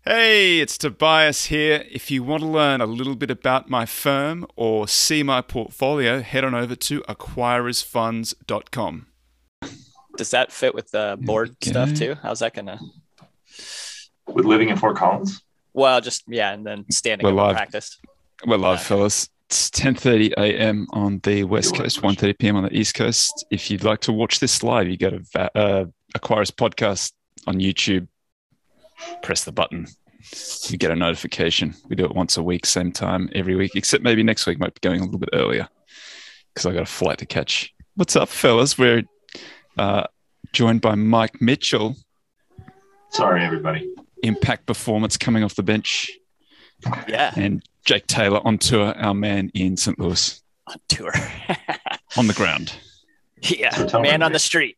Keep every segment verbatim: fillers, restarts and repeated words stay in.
Hey, it's Tobias here. If you want to learn a little bit about my firm or see my portfolio, head on over to acquirers funds dot com. Does that fit with the board Okay. stuff too? How's that gonna? With living in Fort Collins? Well, just yeah, and then standing We're up live. practice. We're live, Okay. fellas. It's ten thirty a.m. on the West You're Coast, live. one thirty p.m. on the East Coast. If you'd like to watch this live, you go to Va- uh, Acquirers Podcast on YouTube. Press the button. You get a notification. We do it once a week, same time every week, except maybe next week might be going a little bit earlier because I got a flight to catch. What's up, fellas? We're uh, joined by Mike Mitchell, Sorry, everybody. Impact Performance coming off the bench, Yeah, and Jake Taylor on tour, our man in Saint Louis, on tour. on the ground. yeah, So tell man me. on the street.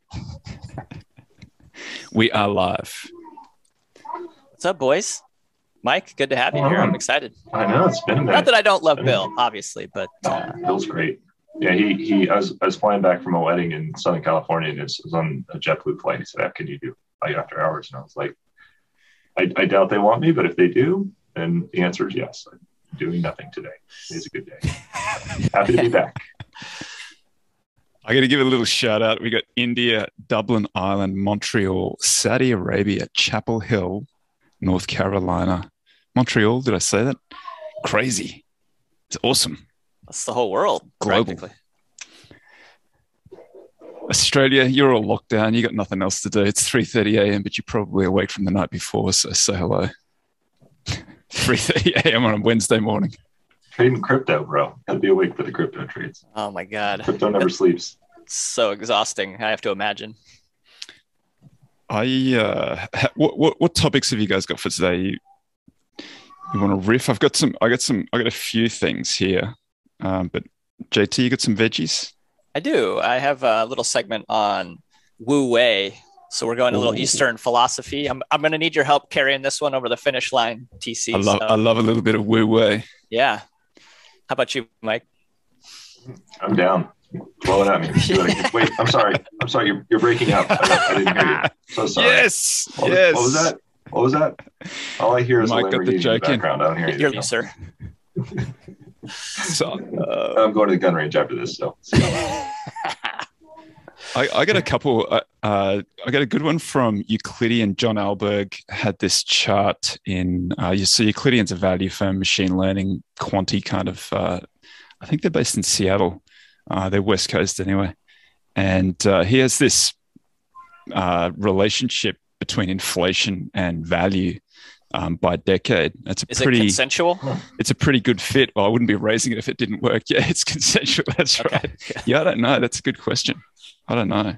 We are live. What's up, boys? Mike, good to have you here. I'm excited. I know it's been a minute. Not that I don't love Bill, obviously, but uh, No, Bill's great. Yeah, he he. I was I was flying back from a wedding in Southern California, and it was on a JetBlue flight. He said, "How can you do flight after hours?" And I was like, I, "I doubt they want me, but if they do, then the answer is yes. I'm doing nothing today. Today's a good day. Happy to be back." I got to give a little shout out. We got India, Dublin, Ireland, Montreal, Saudi Arabia, Chapel Hill, North Carolina, Montreal. Did I say that? Crazy. It's awesome. that's the whole world, Global. practically. Australia, you're all locked down. You got nothing else to do. It's three thirty a.m., but you're probably awake from the night before, so say hello. three thirty a.m. on a Wednesday morning. Trading crypto, bro. Got to be awake for the crypto trades. Oh my God, Crypto never sleeps. so exhausting. I have to imagine. I uh, ha- what, what what topics have you guys got for today? You you want to riff? I've got some. I got some. I got a few things here, um, but J T, you got some veggies. I do. I have a little segment on Wu Wei. So we're going a little Ooh. Eastern philosophy. I'm I'm going to need your help carrying this one over the finish line, T C. I love So, I love a little bit of woo wei. yeah. How about you, Mike? I'm down. Blow it at me. Do it again. Wait, I'm sorry. I'm sorry. You're, you're breaking up. I, I didn't hear you. So sorry. Yes, What was, yes. what was that? What was that? All I hear is Mike a got the Lamborghini in the joke in. background. I don't hear You're anything you, else. sir. So, Uh, I'm going to the gun range after this. So I, I got a couple. Uh, uh, I got a good one from Euclidean. John Alberg had this chart in. Uh, you see, Euclidean's a value firm, machine learning, quanti kind of. Uh, I think they're based in Seattle. Uh, they're West Coast anyway, and uh, he has this uh, relationship between inflation and value um, by decade. That's a is it pretty. consensual? It's a pretty good fit. Well, I wouldn't be raising it if it didn't work. Yeah, it's consensual. That's Okay. right. Yeah, I don't know. That's a good question. I don't know.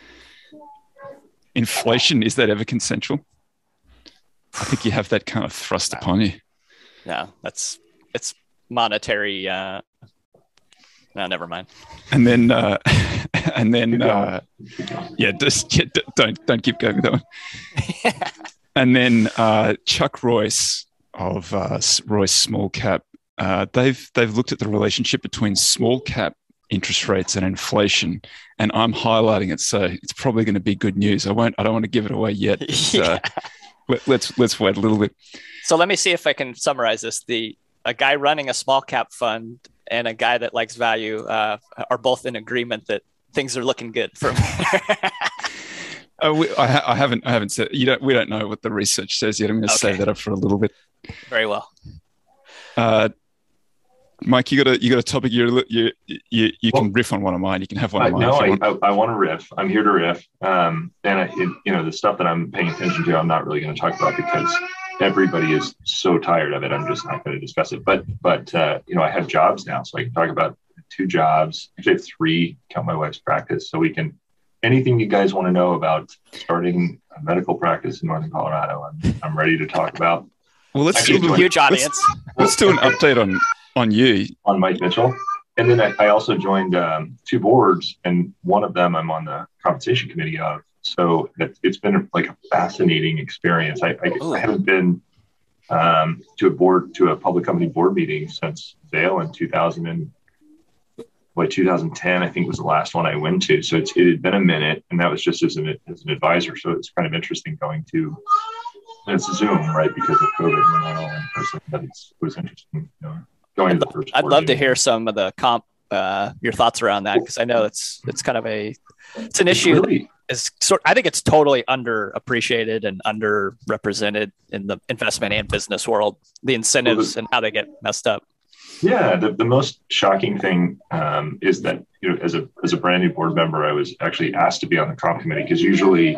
Inflation, is that ever consensual? I think you have that kind of thrust No. upon you. No, that's it's monetary. Uh, no, never mind. And then, uh, and then, Keep going. uh, yeah, just yeah, d- don't don't keep going with that one. And then uh, Chuck Royce of uh, S- Royce Small Cap, uh, they've they've looked at the relationship between small cap interest rates and inflation, and I'm highlighting it, so it's probably going to be good news. I won't. I don't want to give it away yet. But, uh, let, let's let's wait a little bit. So let me see if I can summarize this. The a guy running a small cap fund and a guy that likes value uh, are both in agreement that things are looking good for me. Oh, we, I, ha- I haven't. I haven't said. You don't. We don't know what the research says yet. I'm going to Okay. save that up for a little bit. Very well. Uh, Mike, you got a you got a topic. You you you you can Well, riff on one of mine. You can have one I, of mine. no, if you I, want. I, I want to riff. I'm here to riff. Um, and I, it, you know, the stuff that I'm paying attention to, I'm not really going to talk about because everybody is so tired of it. I'm just not going to discuss it. But, but uh, you know, I have jobs now, so I can talk about two jobs. Actually, I have three. Count my wife's practice, so we can. Anything you guys want to know about starting a medical practice in Northern Colorado, I'm I'm ready to talk about. Well, let's Actually, do, join- Huge let's, audience. let's do an update on on you. on Mike Mitchell. And then I, I also joined um, two boards, and one of them I'm on the compensation committee of. So it, it's been like a fascinating experience. I, I, Ooh. I haven't been um, to a board, to a public company board meeting since Vail in two thousand and what, two thousand ten, I think was the last one I went to. So it's, it had been a minute, and that was just as an, as an advisor. So it's kind of interesting going to it's Zoom, right? Because of COVID, we're not all in person. But it's, it was interesting, you know, going I'd, to the first. I'd love meeting. to hear some of the comp, uh, your thoughts around that, because I know it's it's kind of a it's an It's issue. really, that is sort. I think it's totally underappreciated and underrepresented in the investment and business world. The incentives and how they get messed up. yeah, the, the most shocking thing um, is that, you know, as a as a brand new board member, I was actually asked to be on the comp committee, because usually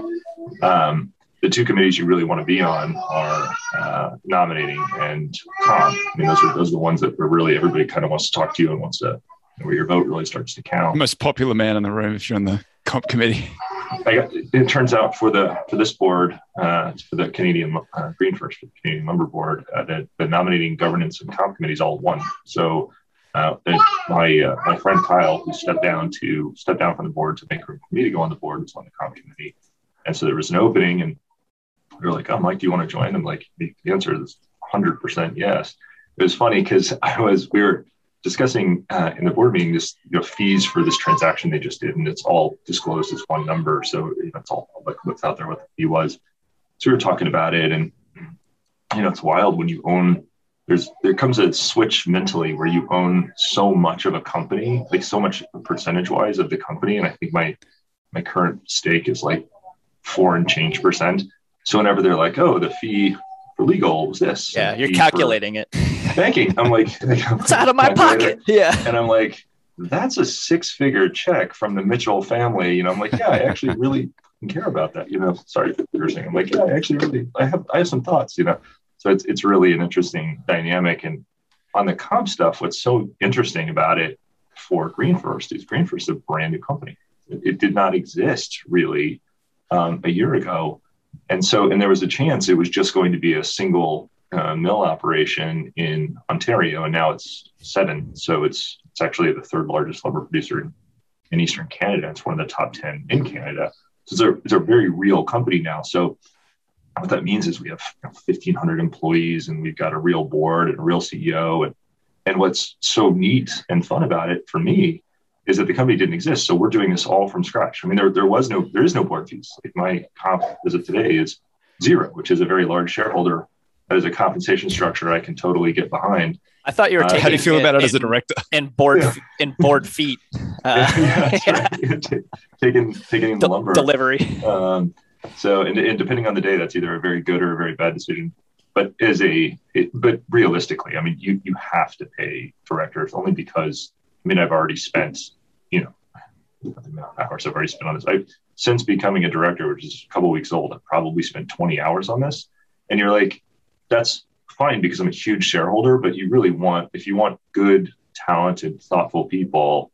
um, the two committees you really want to be on are uh, nominating and comp. I mean, those are those are the ones that are really everybody kind of wants to talk to you and wants to, where your vote really starts to count. Most popular man in the room if you're on the comp committee. I got, it turns out for the for this board, uh, for the Canadian uh, GreenFirst, for the Canadian Lumber Board, uh, the, the nominating, governance, and comp committees all one. So uh, my uh, my friend Kyle, who stepped down to step down from the board to make room for me to go on the board, was on the comp committee, and so there was an opening, and we were like, "Oh, Mike, do you want to join?" I'm like, the answer is one hundred percent yes. It was funny because I was we were. discussing uh, in the board meeting this, you know, fees for this transaction they just did, and it's all disclosed as one number, so you know, it's all public what's out there, what the fee was. So we were talking about it, and you know, it's wild when you own. There's there comes a switch mentally where you own so much of a company, like so much percentage wise of the company, and I think my my current stake is like four and change percent. So whenever they're like, "Oh, the fee for legal was this," Yeah, you're calculating it. Banking. I'm like, it's out of my pocket. Yeah. And I'm like, that's a six-figure check from the Mitchell family. You know, I'm like, yeah, I actually really care about that. You know, sorry for cursing. I'm like, yeah, I actually really, I have, I have some thoughts. You know, so it's it's really an interesting dynamic. And on the comp stuff, what's so interesting about it for GreenFirst is GreenFirst is a brand new company. It, it did not exist really um, a year ago, and so and there was a chance it was just going to be a single Uh, mill operation in Ontario, and now it's seven. So it's it's actually the third largest lumber producer in, in Eastern Canada. It's one of the top ten in Canada. So it's a, it's a very real company now. So what that means is we have you know, fifteen hundred employees, and we've got a real board and a real C E O. And, and what's so neat and fun about it for me is that the company didn't exist. So we're doing this all from scratch. I mean, there, there was no, there is no board fees. Like my comp as of today is zero, which is a very large shareholder. As a compensation structure I can totally get behind. I thought you were taking uh, how do you feel it, about it in, as a director? In board Yeah. in board feet. Uh, yeah, that's yeah. right. taking taking the De- lumber delivery. Um, so and, and depending on the day, that's either a very good or a very bad decision. But as a it, but realistically, I mean, you you have to pay directors only because I mean I've already spent you know the amount of hours I've already spent on this. I've since becoming a director, which is a couple of weeks old, I've probably spent twenty hours on this, and you're like, that's fine because I'm a huge shareholder, but you really want, if you want good, talented, thoughtful people,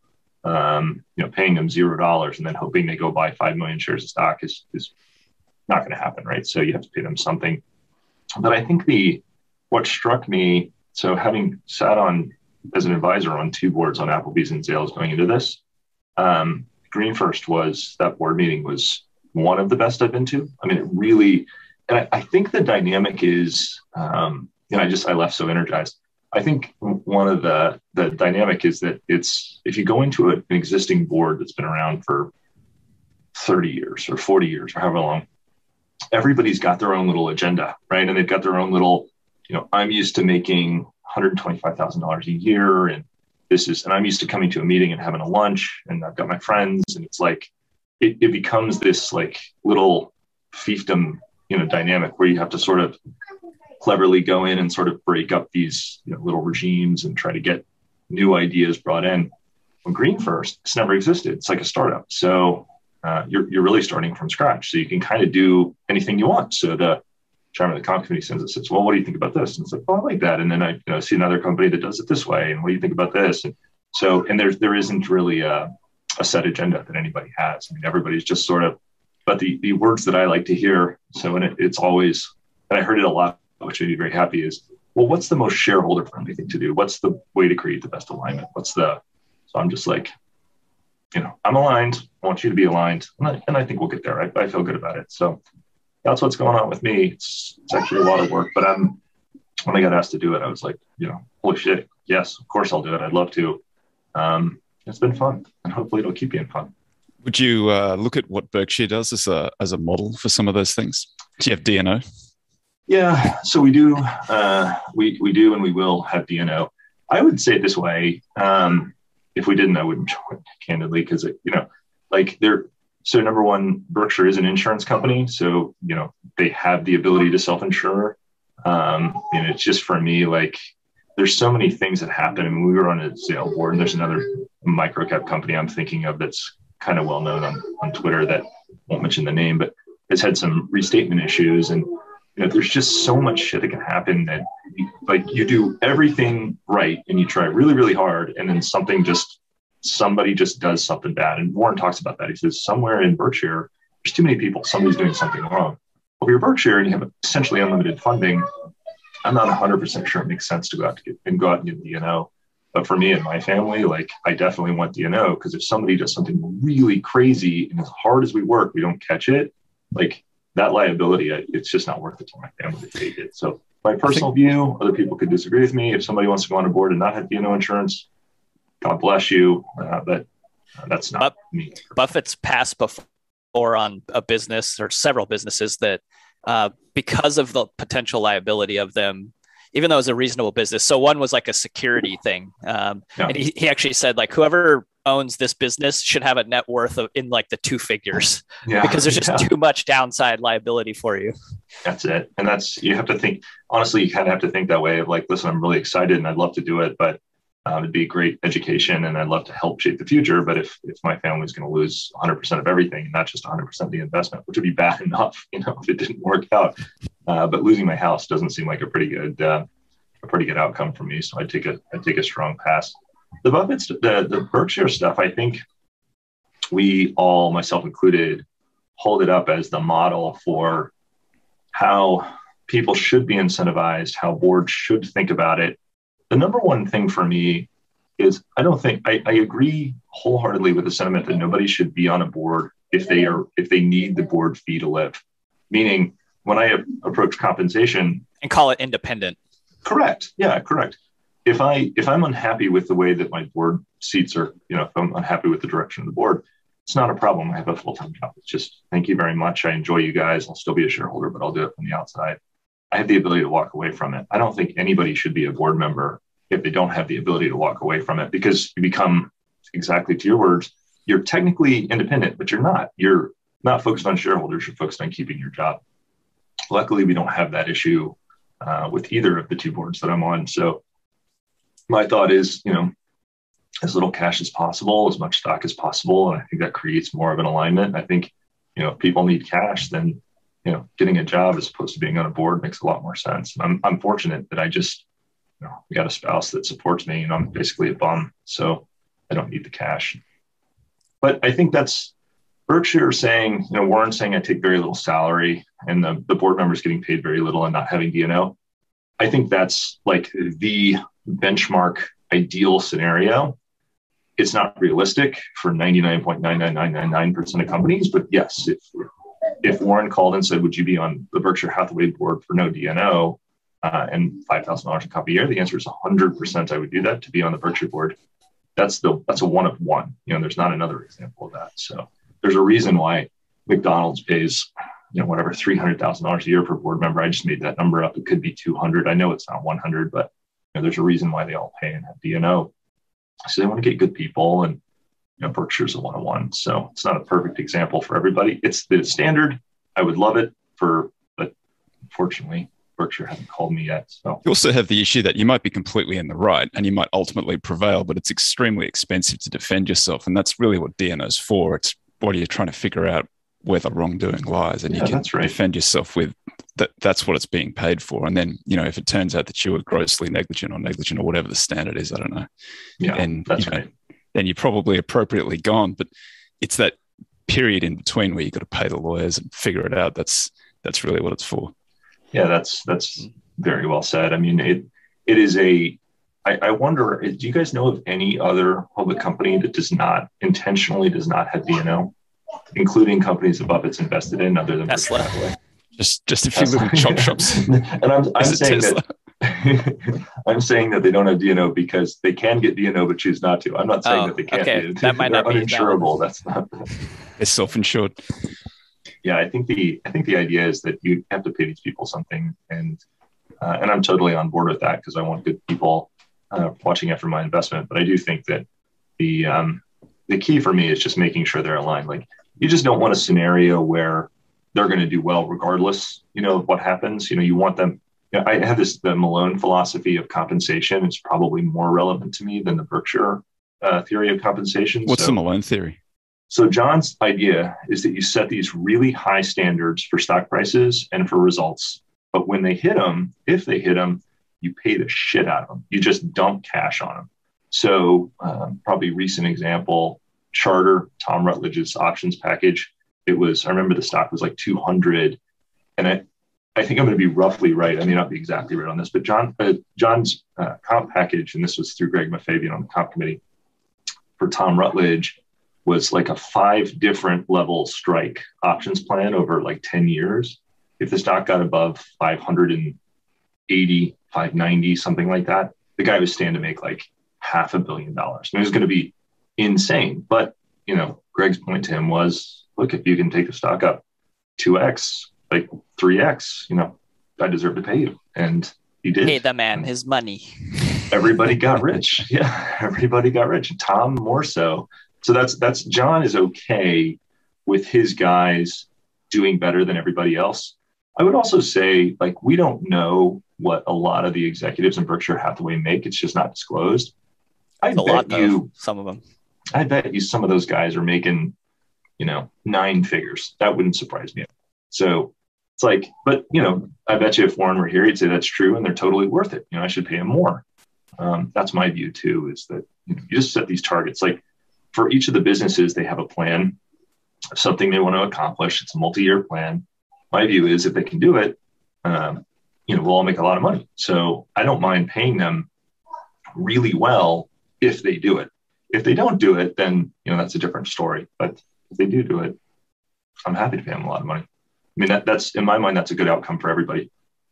um, you know, paying them zero dollars and then hoping they go buy five million shares of stock is, is not going to happen. Right. So you have to pay them something. But I think the, what struck me, so having sat on as an advisor on two boards on Applebee's and Zales going into this, um, GreenFirst was, that board meeting was one of the best I've been to. I mean, it really, and I, I think the dynamic is, um, you know, I just, I left so energized. I think one of the, the dynamic is that it's, if you go into a, an existing board that's been around for thirty years or forty years or however long, everybody's got their own little agenda, right? And they've got their own little, you know, I'm used to making one hundred twenty-five thousand dollars a year. And this is, and I'm used to coming to a meeting and having a lunch and I've got my friends. And it's like, it, it becomes this like little fiefdom, you know, dynamic where you have to sort of cleverly go in and sort of break up these you know, little regimes and try to get new ideas brought in. When GreenFirst, it's never existed. It's like a startup. So uh, you're, you're really starting from scratch. So you can kind of do anything you want. So the chairman of the comp committee sends us, says, well, what do you think about this? And it's like, oh, I like that. And then I you know, see another company that does it this way. And what do you think about this? And so, and there's, there isn't really a, a set agenda that anybody has. I mean, everybody's just sort of, but the, the words that I like to hear, so and it, it's always, and I heard it a lot, which made me very happy, is, well, what's the most shareholder friendly thing to do? What's the way to create the best alignment? What's the, so I'm just like, you know, I'm aligned. I want you to be aligned. And I, and I think we'll get there. I, I feel good about it. So that's what's going on with me. It's, it's actually a lot of work, but I'm, when I got asked to do it, I was like, you know, holy shit. Yes, of course I'll do it. I'd love to. Um, it's been fun and hopefully it'll keep being fun. Would you uh, look at what Berkshire does as a as a model for some of those things? Do you have D and O? Yeah, so we do, uh, we we do, and we will have D and O. I would say it this way: um, if we didn't, I wouldn't join, candidly, because you know, like they're so number one, Berkshire is an insurance company, so you know they have the ability to self-insure. Um, and it's just for me, like there's so many things that happen. I mean, we were on a sale board, and there's another microcap company I'm thinking of that's kind of well known on on Twitter that won't mention the name, but it's had some restatement issues and. You know, there's just so much shit that can happen that you, like you do everything right and you try really, really hard. And then something just, somebody just does something bad. And Warren talks about that. He says somewhere in Berkshire, there's too many people, somebody's doing something wrong. Well, if you're Berkshire and you have essentially unlimited funding, I'm not one hundred percent sure it makes sense to go out to get, and go out and get D and O. But for me and my family, like I definitely want D and O because if somebody does something really crazy and as hard as we work, we don't catch it, like that liability, it's just not worth it to my family to take it. So my personal view, other people could disagree with me. If somebody wants to go on a board and not have D and O insurance, God bless you. Uh, but uh, that's not but me. Buffett's passed before on a business or several businesses that uh, because of the potential liability of them, even though it was a reasonable business. So one was like a security thing. Um, yeah. And he, he actually said like whoever owns this business should have a net worth of in like the two figures yeah. because there's just yeah. too much downside liability for you. That's it. And that's, you have to think, honestly, you kind of have to think that way of like, listen, I'm really excited and I'd love to do it, but um, it'd be a great education and I'd love to help shape the future. But if, if my family's going to lose one hundred percent of everything, not just one hundred percent of the investment, which would be bad enough, you know, if it didn't work out, uh, but losing my house doesn't seem like a pretty good, uh, a pretty good outcome for me. So I'd take a, I'd take a strong pass. The Buffett's, the, the Berkshire stuff, I think we all, myself included, hold it up as the model for how people should be incentivized, how boards should think about it. The number one thing for me is I don't think, I, I agree wholeheartedly with the sentiment that nobody should be on a board if they are, if they need the board fee to live. Meaning when I approach compensation. And call it independent. Correct. Yeah, correct. If I if I'm unhappy with the way that my board seats are, you know, if I'm unhappy with the direction of the board, it's not a problem. I have a full-time job. It's just, thank you very much. I enjoy you guys. I'll still be a shareholder, but I'll do it from the outside. I have the ability to walk away from it. I don't think anybody should be a board member if they don't have the ability to walk away from it because you become, exactly to your words, you're technically independent, but you're not. You're not focused on shareholders. You're focused on keeping your job. Luckily, we don't have that issue uh, with either of the two boards that I'm on. So my thought is, you know, as little cash as possible, as much stock as possible. And I think that creates more of an alignment. I think, you know, if people need cash, then, you know, getting a job as opposed to being on a board makes a lot more sense. And I'm, I'm fortunate that I just, you know, we got a spouse that supports me and I'm basically a bum. So I don't need the cash. But I think that's Berkshire saying, you know, Warren saying I take very little salary and the, the board members getting paid very little and not having D and O. I think that's like the benchmark ideal scenario. It's not realistic for ninety-nine point nine nine nine nine nine percent of companies, but yes, if if Warren called and said, would you be on the Berkshire Hathaway board for no D and O uh, and five thousand dollars a copy a year, the answer is one hundred percent I would do that to be on the Berkshire board. That's the that's a one of one. You know, there's not another example of that. So there's a reason why McDonald's pays, you know, whatever, three hundred thousand dollars a year per board member. I just made that number up. It could be two hundred. I know it's not one hundred, but you know, there's a reason why they all pay and have D and O. So they want to get good people, and you know, Berkshire's a one-on-one. So it's not a perfect example for everybody. It's the standard. I would love it for, but unfortunately, Berkshire hasn't called me yet. So you also have the issue that you might be completely in the right and you might ultimately prevail, but it's extremely expensive to defend yourself. And that's really what D and O is for. It's what are you trying to figure out where the wrongdoing lies, and yeah, you can right. defend yourself with that. That's what it's being paid for. And then, you know, if it turns out that you were grossly negligent or negligent or whatever the standard is, I don't know. Yeah, and that's you know, right. Then you're probably appropriately gone. But it's that period in between where you got to pay the lawyers and figure it out. That's that's really what it's for. Yeah, that's that's very well said. I mean, it it is a. I, I wonder, do you guys know of any other public company that does not intentionally does not have D and O? Including companies that Buffett's invested in, other than Tesla. Berkshire Hathaway. Just, just a few Tesla. Little chop shops. And I'm, I'm saying Tesla? that I'm saying that they don't have D and O because they can get D and O but choose not to. I'm not saying oh, that they can't. Okay. Be. That might They're not be uninsurable. That's not. It's self-insured. Yeah, I think the I think the idea is that you have to pay these people something, and uh, and I'm totally on board with that because I want good people uh, watching after my investment. But I do think that the um, the key for me is just making sure they're aligned. Like you just don't want a scenario where they're going to do well regardless, you know, of what happens. You know, you want them. You know, I have this the Malone philosophy of compensation is probably more relevant to me than the Berkshire uh, theory of compensation. What's so, the Malone theory? So John's idea is that you set these really high standards for stock prices and for results. But when they hit them, if they hit them, you pay the shit out of them. You just dump cash on them. So um, probably recent example, Charter, Tom Rutledge's options package. It was, I remember the stock was like two hundred. And I, I think I'm going to be roughly right. I may not be exactly right on this, but John, uh, John's uh, comp package, and this was through Greg Mafabian on the comp committee for Tom Rutledge, was like a five different level strike options plan over like ten years. If the stock got above five eighty, five ninety, something like that, the guy would stand to make like half a billion dollars. And it was going to be insane. But, you know, Greg's point to him was, look, if you can take the stock up two X, like three X, you know, I deserve to pay you. And he did. Pay the man his money. Everybody got rich. Yeah, everybody got rich. Tom more so. So that's that's John is okay with his guys doing better than everybody else. I would also say, like, we don't know what a lot of the executives in Berkshire Hathaway make. It's just not disclosed. I bet lot, you though, some of them. I bet you some of those guys are making, you know, nine figures. That wouldn't surprise me. So it's like, but you know, I bet you if Warren were here, he'd say that's true and they're totally worth it. You know, I should pay him more. Um, that's my view too, is that you know, you just set these targets. Like for each of the businesses, they have a plan of something they want to accomplish. It's a multi-year plan. My view is if they can do it, um, you know, we'll all make a lot of money. So I don't mind paying them really well if they do it. If they don't do it, then, you know, that's a different story. But if they do do it, I'm happy to pay them a lot of money. I mean, that, that's in my mind, that's a good outcome for everybody.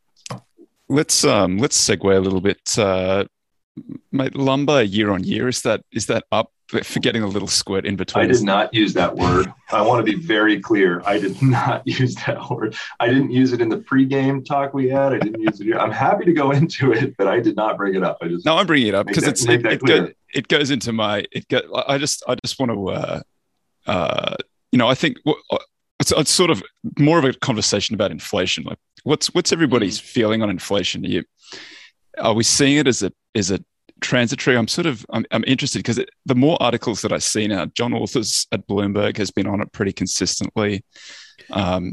Let's um, let's segue a little bit. Uh, mate, lumber year on year, is that is that up? Forgetting a little squirt in between. I did not use that word. I want to be very clear. I did not use that word. I didn't use it in the pregame talk we had. I didn't use it here. I'm happy to go into it, but I did not bring it up. I just no, I'm bringing it up because it's it, it, go, it goes into my it go, I just I just want to uh, uh, you know I think it's, it's sort of more of a conversation about inflation. Like what's what's everybody's mm-hmm. feeling on inflation? Are, you, are we seeing it as a as a transitory? I'm sort of I'm, I'm interested because the more articles that I see now, John Authers at Bloomberg has been on it pretty consistently. Um,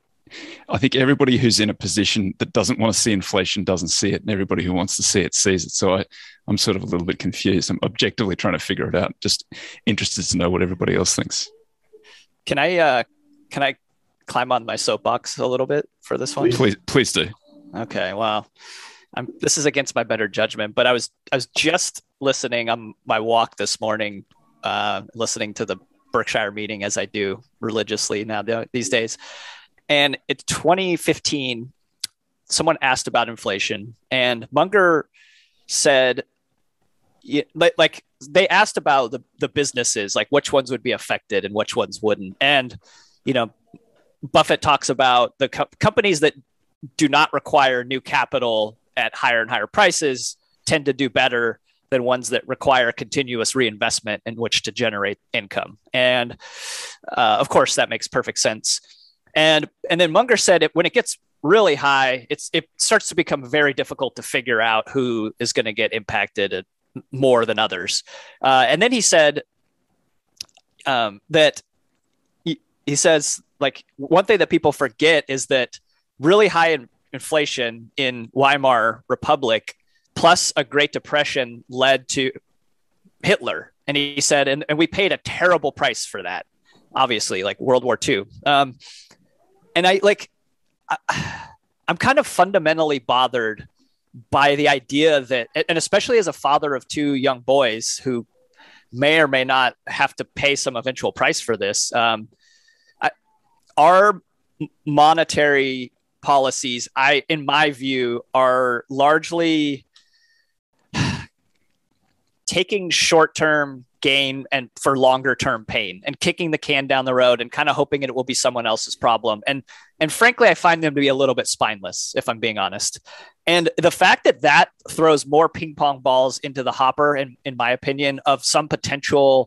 I think everybody who's in a position that doesn't want to see inflation doesn't see it, and everybody who wants to see it sees it. So I, I'm sort of a little bit confused. I'm objectively trying to figure it out. Just interested to know what everybody else thinks. Can I uh, can I climb on my soapbox a little bit for this one? Please, please do. Okay. Well. I'm, this is against my better judgment, but I was I was just listening on my walk this morning, uh, listening to the Berkshire meeting as I do religiously now these days. And it's twenty fifteen. Someone asked about inflation, and Munger said, like, like they asked about the, the businesses, like which ones would be affected and which ones wouldn't. And, you know, Buffett talks about the co- companies that do not require new capital at higher and higher prices tend to do better than ones that require continuous reinvestment in which to generate income. And uh, of course, that makes perfect sense. And and then Munger said it when it gets really high, it's it starts to become very difficult to figure out who is going to get impacted more than others. Uh, and then he said um, that he, he says, like, one thing that people forget is that really high in inflation in Weimar Republic plus a Great Depression led to Hitler. And he said, and, and we paid a terrible price for that, obviously, like World War Two. Um, and I like, I, I'm kind of fundamentally bothered by the idea that, and especially as a father of two young boys who may or may not have to pay some eventual price for this, um, I, our monetary policies, I, in my view, are largely taking short-term gain and for longer term pain and kicking the can down the road and kind of hoping it will be someone else's problem. And, and frankly, I find them to be a little bit spineless, if I'm being honest. And the fact that that throws more ping pong balls into the hopper, in, in my opinion, of some potential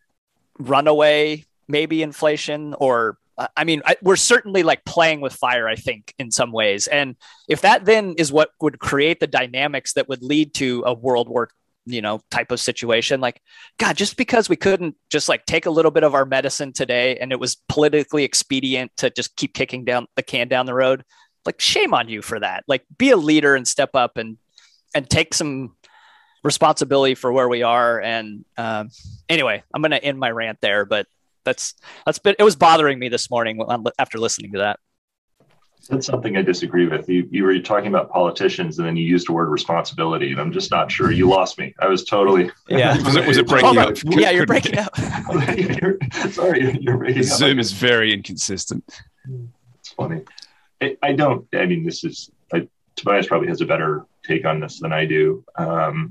runaway, maybe inflation, or I mean, I, we're certainly like playing with fire, I think, in some ways. And if that then is what would create the dynamics that would lead to a world war, you know, type of situation, like, God, just because we couldn't just like take a little bit of our medicine today and it was politically expedient to just keep kicking down the can down the road, like, shame on you for that. Like, be a leader and step up and, and take some responsibility for where we are. And um, anyway, I'm going to end my rant there, but That's that's been, it was bothering me this morning after listening to that. That's something I disagree with. You you were talking about politicians and then you used the word responsibility, and I'm just not sure. You lost me. I was totally. Yeah. was, it, was it breaking up? Yeah, you're breaking up. you're, sorry, you're breaking up. Zoom is very inconsistent. It's funny. I, I don't. I mean, this is. I, Tobias probably has a better take on this than I do. Um,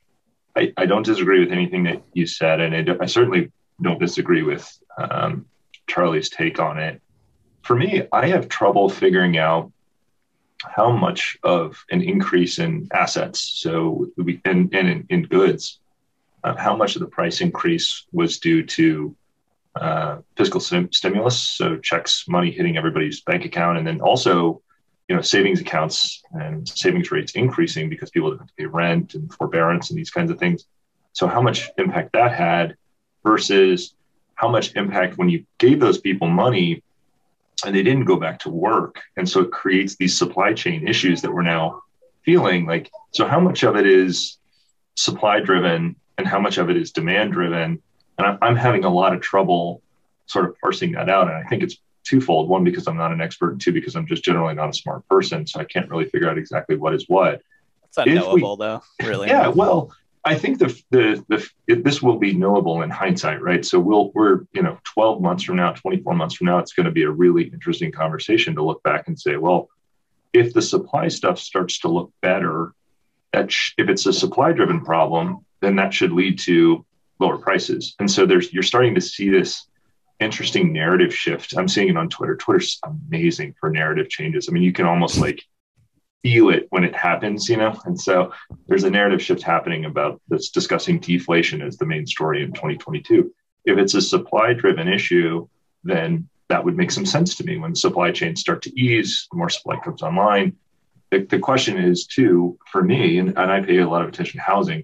I I don't disagree with anything that you said, and I, I certainly don't disagree with um, Charlie's take on it. For me, I have trouble figuring out how much of an increase in assets, so we, and, and in, in goods, uh, how much of the price increase was due to uh, fiscal sim- stimulus, so checks, money hitting everybody's bank account, and then also, you know, savings accounts and savings rates increasing because people didn't have to pay rent and forbearance and these kinds of things. So how much impact that had versus how much impact when you gave those people money and they didn't go back to work. And so it creates these supply chain issues that we're now feeling like. So how much of it is supply driven and how much of it is demand driven? And I'm having a lot of trouble sort of parsing that out. And I think it's twofold. One, because I'm not an expert, and two, because I'm just generally not a smart person. So I can't really figure out exactly what is what. It's unknowable we, though, really. Yeah, well, I think the the the it, this will be knowable in hindsight, right? So we'll we're you know twelve months from now, twenty-four months from now, it's going to be a really interesting conversation to look back and say, well, if the supply stuff starts to look better, that sh- if it's a supply driven problem, then that should lead to lower prices. And so there's you're starting to see this interesting narrative shift. I'm seeing it on Twitter. Twitter's amazing for narrative changes. I mean, you can almost like feel it when it happens, you know? And so there's a narrative shift happening about that's discussing deflation as the main story in twenty twenty-two. If it's a supply driven issue, then that would make some sense to me. When supply chains start to ease, more supply comes online. The, the question is too, for me, and, and I pay a lot of attention to housing,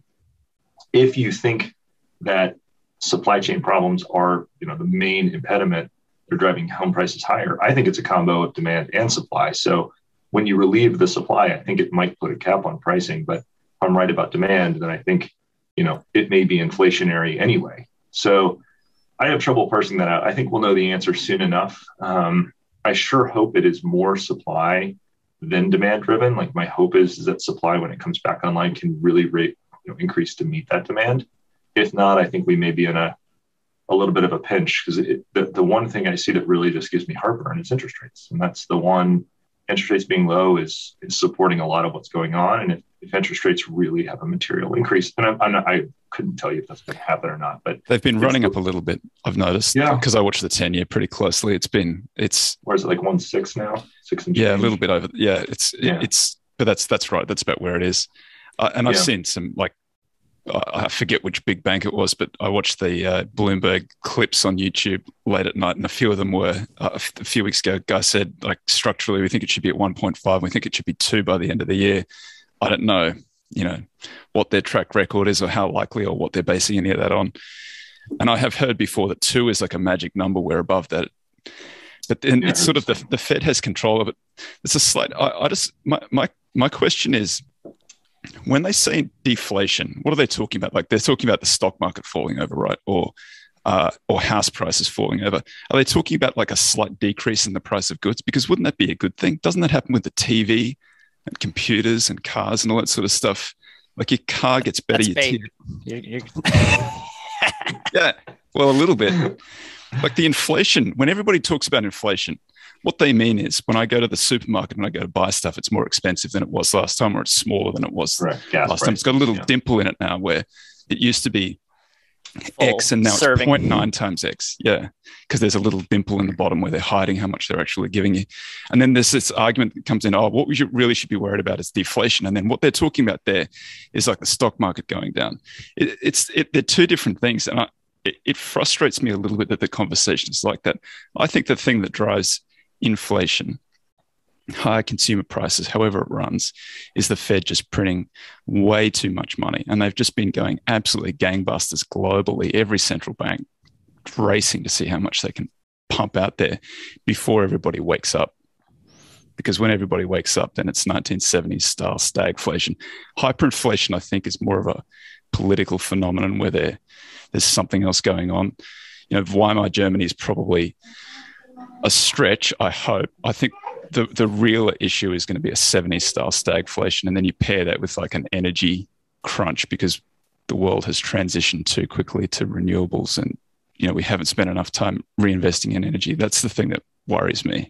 if you think that supply chain problems are, you know, the main impediment, they're driving home prices higher, I think it's a combo of demand and supply. So when you relieve the supply, I think it might put a cap on pricing, but if I'm right about demand, then I think, you know, it may be inflationary anyway. So I have trouble parsing that out. I think we'll know the answer soon enough. Um, I sure hope it is more supply than demand driven. Like my hope is, is that supply, when it comes back online, can really rate, you know, increase to meet that demand. If not, I think we may be in a, a little bit of a pinch, because the, the one thing I see that really just gives me heartburn is interest rates. And that's the one. Interest rates being low is is supporting a lot of what's going on. And if, if interest rates really have a material increase, and I'm, I'm not, I couldn't tell you if that's going to happen or not, but they've been running up a little bit. I've noticed, yeah, because I watch the ten year pretty closely. It's been, it's where is it, like one six now, six and yeah, change? a little bit over. Yeah, it's yeah. it's, but that's that's right. That's about where it is. Uh, and I've yeah. seen some like. I forget which big bank it was, but I watched the uh, Bloomberg clips on YouTube late at night, and a few of them were uh, a few weeks ago. A guy said, like, structurally, we think it should be at one point five. We think it should be two by the end of the year. I don't know, you know, what their track record is or how likely or what they're basing any of that on. And I have heard before that two is like a magic number. We're above that. But then yeah, it's sort of the, the Fed has control of it. It's a slight, I, I just, my, my, my question is, when they say deflation, what are they talking about? Like they're talking about the stock market falling over, right? Or uh, or house prices falling over. Are they talking about like a slight decrease in the price of goods? Because wouldn't that be a good thing? Doesn't that happen with the T V and computers and cars and all that sort of stuff? Like your car gets better. Your T V. You're, you're... yeah, well, a little bit. Like the inflation, when everybody talks about inflation, what they mean is when I go to the supermarket and I go to buy stuff, it's more expensive than it was last time, or it's smaller than it was right. Gas last price. time. It's got a little yeah. dimple in it now where it used to be X, and now serving. it's zero point nine times X. Yeah, because there's a little dimple in the bottom where they're hiding how much they're actually giving you. And then there's this argument that comes in, oh, what we should really should be worried about is deflation. And then what they're talking about there is like the stock market going down. It, it's it, they're two different things. And I, it, it frustrates me a little bit that the conversation is like that. I think the thing that drives inflation, higher consumer prices, however it runs, is the Fed just printing way too much money. And they've just been going absolutely gangbusters globally, every central bank racing to see how much they can pump out there before everybody wakes up. Because when everybody wakes up, then it's nineteen seventies style stagflation. Hyperinflation, I think, is more of a political phenomenon where there, there's something else going on. You know, Weimar Germany is probably a stretch, I hope. I think The, the real issue is going to be a seventies style stagflation. And then you pair that with like an energy crunch because the world has transitioned too quickly to renewables. And, you know, we haven't spent enough time reinvesting in energy. That's the thing that worries me.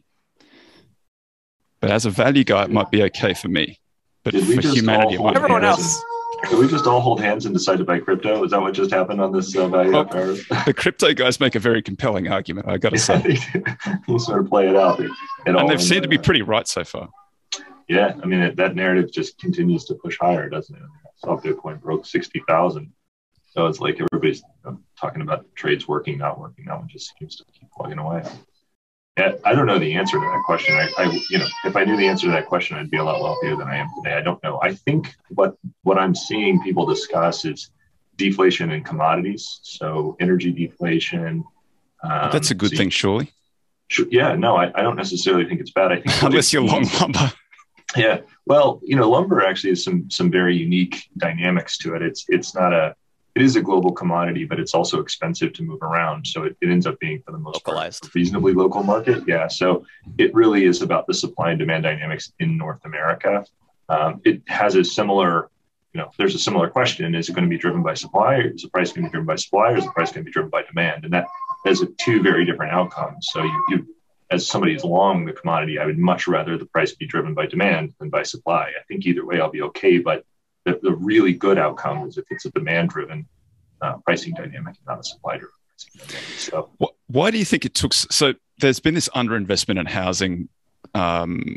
But as a value guy, it might be okay for me. But Did for humanity, it might be everyone else. Did we just all hold hands and decide to buy crypto? Is that what just happened on this uh, value well, up hours? The crypto guys make a very compelling argument, I got to say. You sort of play it out. It, it and they've seemed to be pretty right so far. Yeah, I mean, it, that narrative just continues to push higher, doesn't it? I, mean, I saw Bitcoin broke sixty thousand. So it's like everybody's you know, talking about trades working, not working. That one just seems to keep plugging away. Yeah, I don't know the answer to that question. I, I, you know, if I knew the answer to that question, I'd be a lot wealthier than I am today. I don't know. I think what what I'm seeing people discuss is deflation in commodities. So energy deflation. Um, That's a good so thing, surely. Sure, yeah, no, I, I don't necessarily think it's bad. I think unless you're long lumber. Yeah, well, you know, lumber actually has some some very unique dynamics to it. It's it's not a it is a global commodity, but it's also expensive to move around. So it, it ends up being, for the most localized, part, a reasonably local market. Yeah. So it really is about the supply and demand dynamics in North America. Um, it has a similar, you know, there's a similar question. Is it going to be driven by supply? Is the price going to be driven by supply, or is the price going to be driven by demand? And that has a two very different outcomes. So you, you as somebody who's long the commodity, I would much rather the price be driven by demand than by supply. I think either way I'll be okay, but the, the really good outcome is if it's a demand-driven uh, pricing dynamic, not a supply-driven pricing dynamic. So, why do you think it took? So, there's been this underinvestment in housing, um,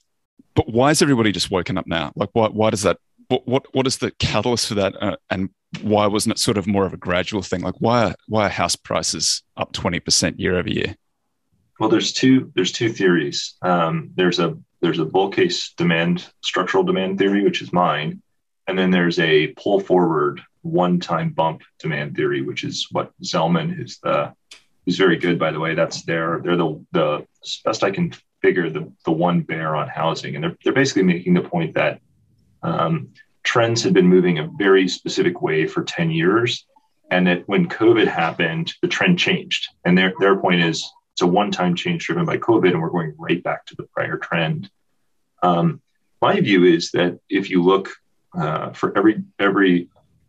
but why has everybody just woken up now? Like, why? Why does that? What? What? What is the catalyst for that? Uh, and why wasn't it sort of more of a gradual thing? Like, why? Are, why are house prices up twenty percent year over year? Well, there's two. There's two theories. Um, there's a there's a bull case demand, structural demand theory, which is mine. And then there's a pull forward one-time bump demand theory, which is what Zelman, who's the who's very good, by the way. That's their they're the the best I can figure the the one bear on housing, and they're they're basically making the point that um, trends had been moving a very specific way for ten years, and that when COVID happened, the trend changed. And their their point is it's a one-time change driven by COVID, and we're going right back to the prior trend. Um, my view is that if you look Uh, for every every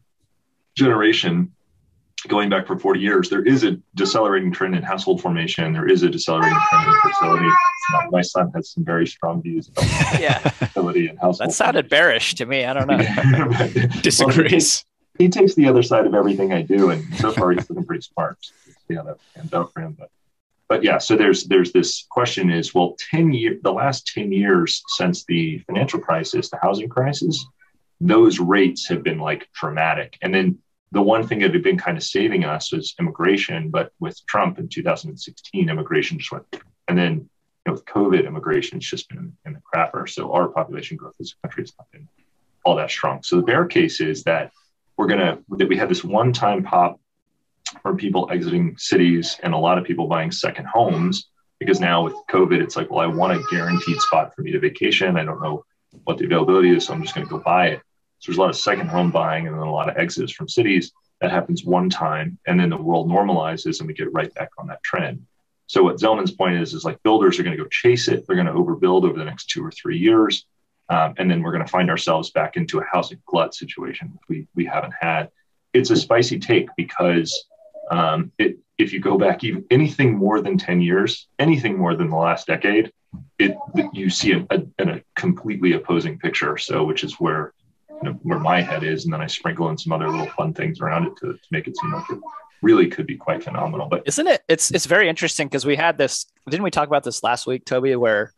generation going back for forty years, there is a decelerating trend in household formation. There is a decelerating trend in fertility. My, my son has some very strong views about yeah. fertility and household. That sounded formation. bearish to me. I don't know. Disagrees. Well, he, he takes the other side of everything I do, and so far he's looking pretty smart. So we'll see how that pans out for him. But but yeah, so there's there's this question is, well, ten year the last ten years since the financial crisis, the housing crisis, those rates have been like dramatic. And then the one thing that had been kind of saving us was immigration. But with Trump in two thousand sixteen, immigration just went. And then you know, with COVID, immigration's just been in the crapper. So our population growth as a country has not been all that strong. So the bear case is that we're going to, that we had this one-time pop from people exiting cities and a lot of people buying second homes, because now with COVID, it's like, well, I want a guaranteed spot for me to vacation. I don't know what the availability is, so I'm just going to go buy it. So there's a lot of second home buying and then a lot of exits from cities. That happens one time, and then the world normalizes and we get right back on that trend. So what Zelman's point is, is like builders are going to go chase it. They're going to overbuild over the next two or three years. Um, and then we're going to find ourselves back into a housing glut situation, which we, we haven't had. It's a spicy take because um, it, if you go back even anything more than ten years, anything more than the last decade, it you see a, a, a completely opposing picture. So which is where you know, where my head is, and then I sprinkle in some other little fun things around it to, to make it seem like it really could be quite phenomenal. But isn't it? It's it's very interesting because we had this. Didn't we talk about this last week, Toby? Where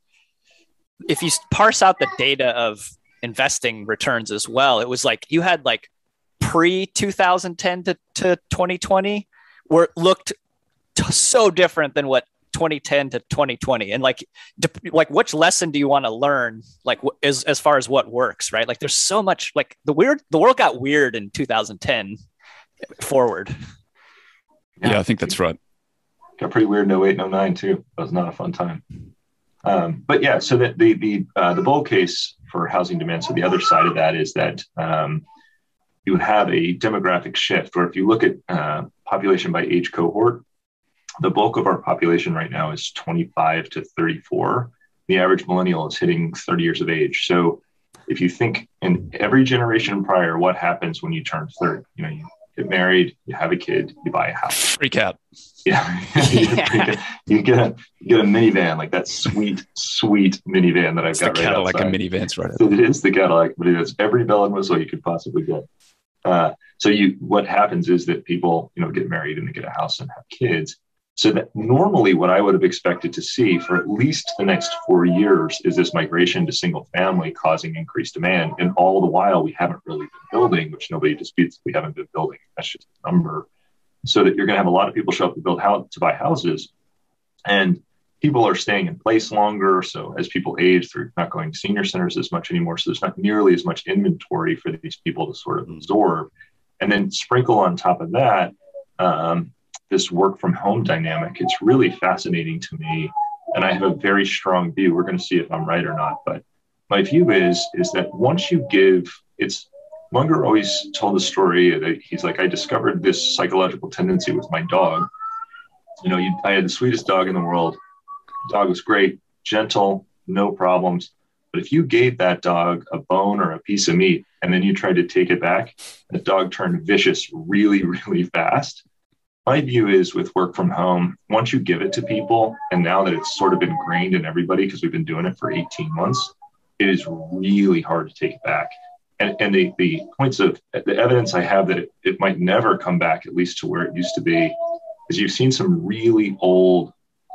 if you parse out the data of investing returns as well, it was like you had like pre twenty ten to, to twenty twenty where it looked t- so different than what twenty ten to twenty twenty. And like, de- like which lesson do you want to learn? Like w- as, as far as what works, right? Like there's so much, like the weird, the world got weird in two thousand ten forward. Yeah, yeah I think that's right. Got pretty weird in oh eight and oh nine too. That was not a fun time. Um, but yeah, so that the, the, uh, the bull case for housing demand. So the other side of that is that, um, you would have a demographic shift where if you look at uh, population by age cohort, the bulk of our population right now is twenty-five to thirty-four. The average millennial is hitting thirty years of age. So if you think in every generation prior, what happens when you turn thirty? You know, you get married, you have a kid, you buy a house. Freak out. Yeah. you, you get a you get a minivan, like that sweet, sweet minivan that I've it's got the right Cadillac outside. A minivan's right. It is the Cadillac, but it's every bell and whistle you could possibly get. Uh, so you, what happens is that people, you know, get married and they get a house and have kids. So that normally what I would have expected to see for at least the next four years is this migration to single family causing increased demand. And all the while we haven't really been building, which nobody disputes. We haven't been building. That's just a number. So that you're going to have a lot of people show up to build house to buy houses, and people are staying in place longer. So as people age, they're not going to senior centers as much anymore. So there's not nearly as much inventory for these people to sort of absorb. And then sprinkle on top of that, um, this work from home dynamic. It's really fascinating to me. And I have a very strong view. We're going to see if I'm right or not. But my view is, is that once you give, it's, Munger always told the story that he's like, I discovered this psychological tendency with my dog. You know, you, I had the sweetest dog in the world. Dog was great, gentle, no problems. But if you gave that dog a bone or a piece of meat and then you tried to take it back, the dog turned vicious really, really fast. My view is with work from home, once you give it to people, and now that it's sort of ingrained in everybody because we've been doing it for eighteen months, it is really hard to take it back. And, and the, the points of the evidence I have that it, it might never come back, at least to where it used to be, is you've seen some really old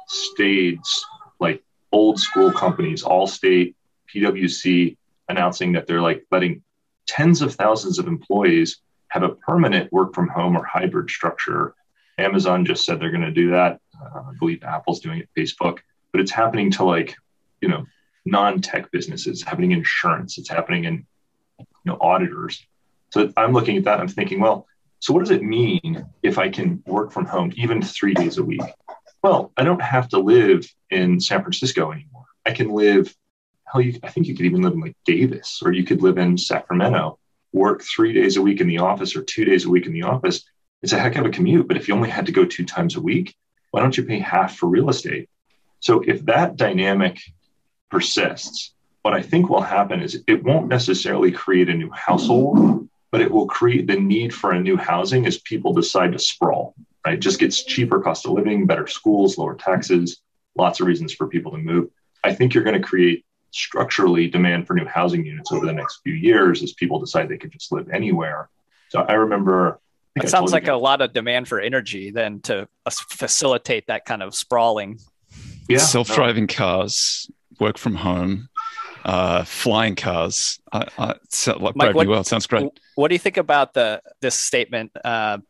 states, like old school companies, Allstate, P W C, announcing that they're like letting tens of thousands of employees have a permanent work from home or hybrid structure. Amazon just said they're going to do that. Uh, I believe Apple's doing it, Facebook, but it's happening to like, you know, non-tech businesses, it's happening in insurance, it's happening in, you know, auditors. So I'm looking at that, I'm thinking, well, so what does it mean if I can work from home even three days a week? Well, I don't have to live in San Francisco anymore. I can live, hell, you, I think you could even live in like Davis, or you could live in Sacramento, work three days a week in the office or two days a week in the office. It's a heck of a commute, but if you only had to go two times a week, why don't you pay half for real estate? So if that dynamic persists, what I think will happen is it won't necessarily create a new household, but it will create the need for a new housing as people decide to sprawl, right? It just gets cheaper cost of living, better schools, lower taxes, lots of reasons for people to move. I think you're going to create structurally demand for new housing units over the next few years as people decide they can just live anywhere. So I remember... I it sounds like a lot of demand for energy then to uh, facilitate that kind of sprawling. Yeah, self-driving no. cars, work from home, uh, flying cars. I, I, so, like Mike, Brave what, New World sounds great. What do you think about the this statement? Uh,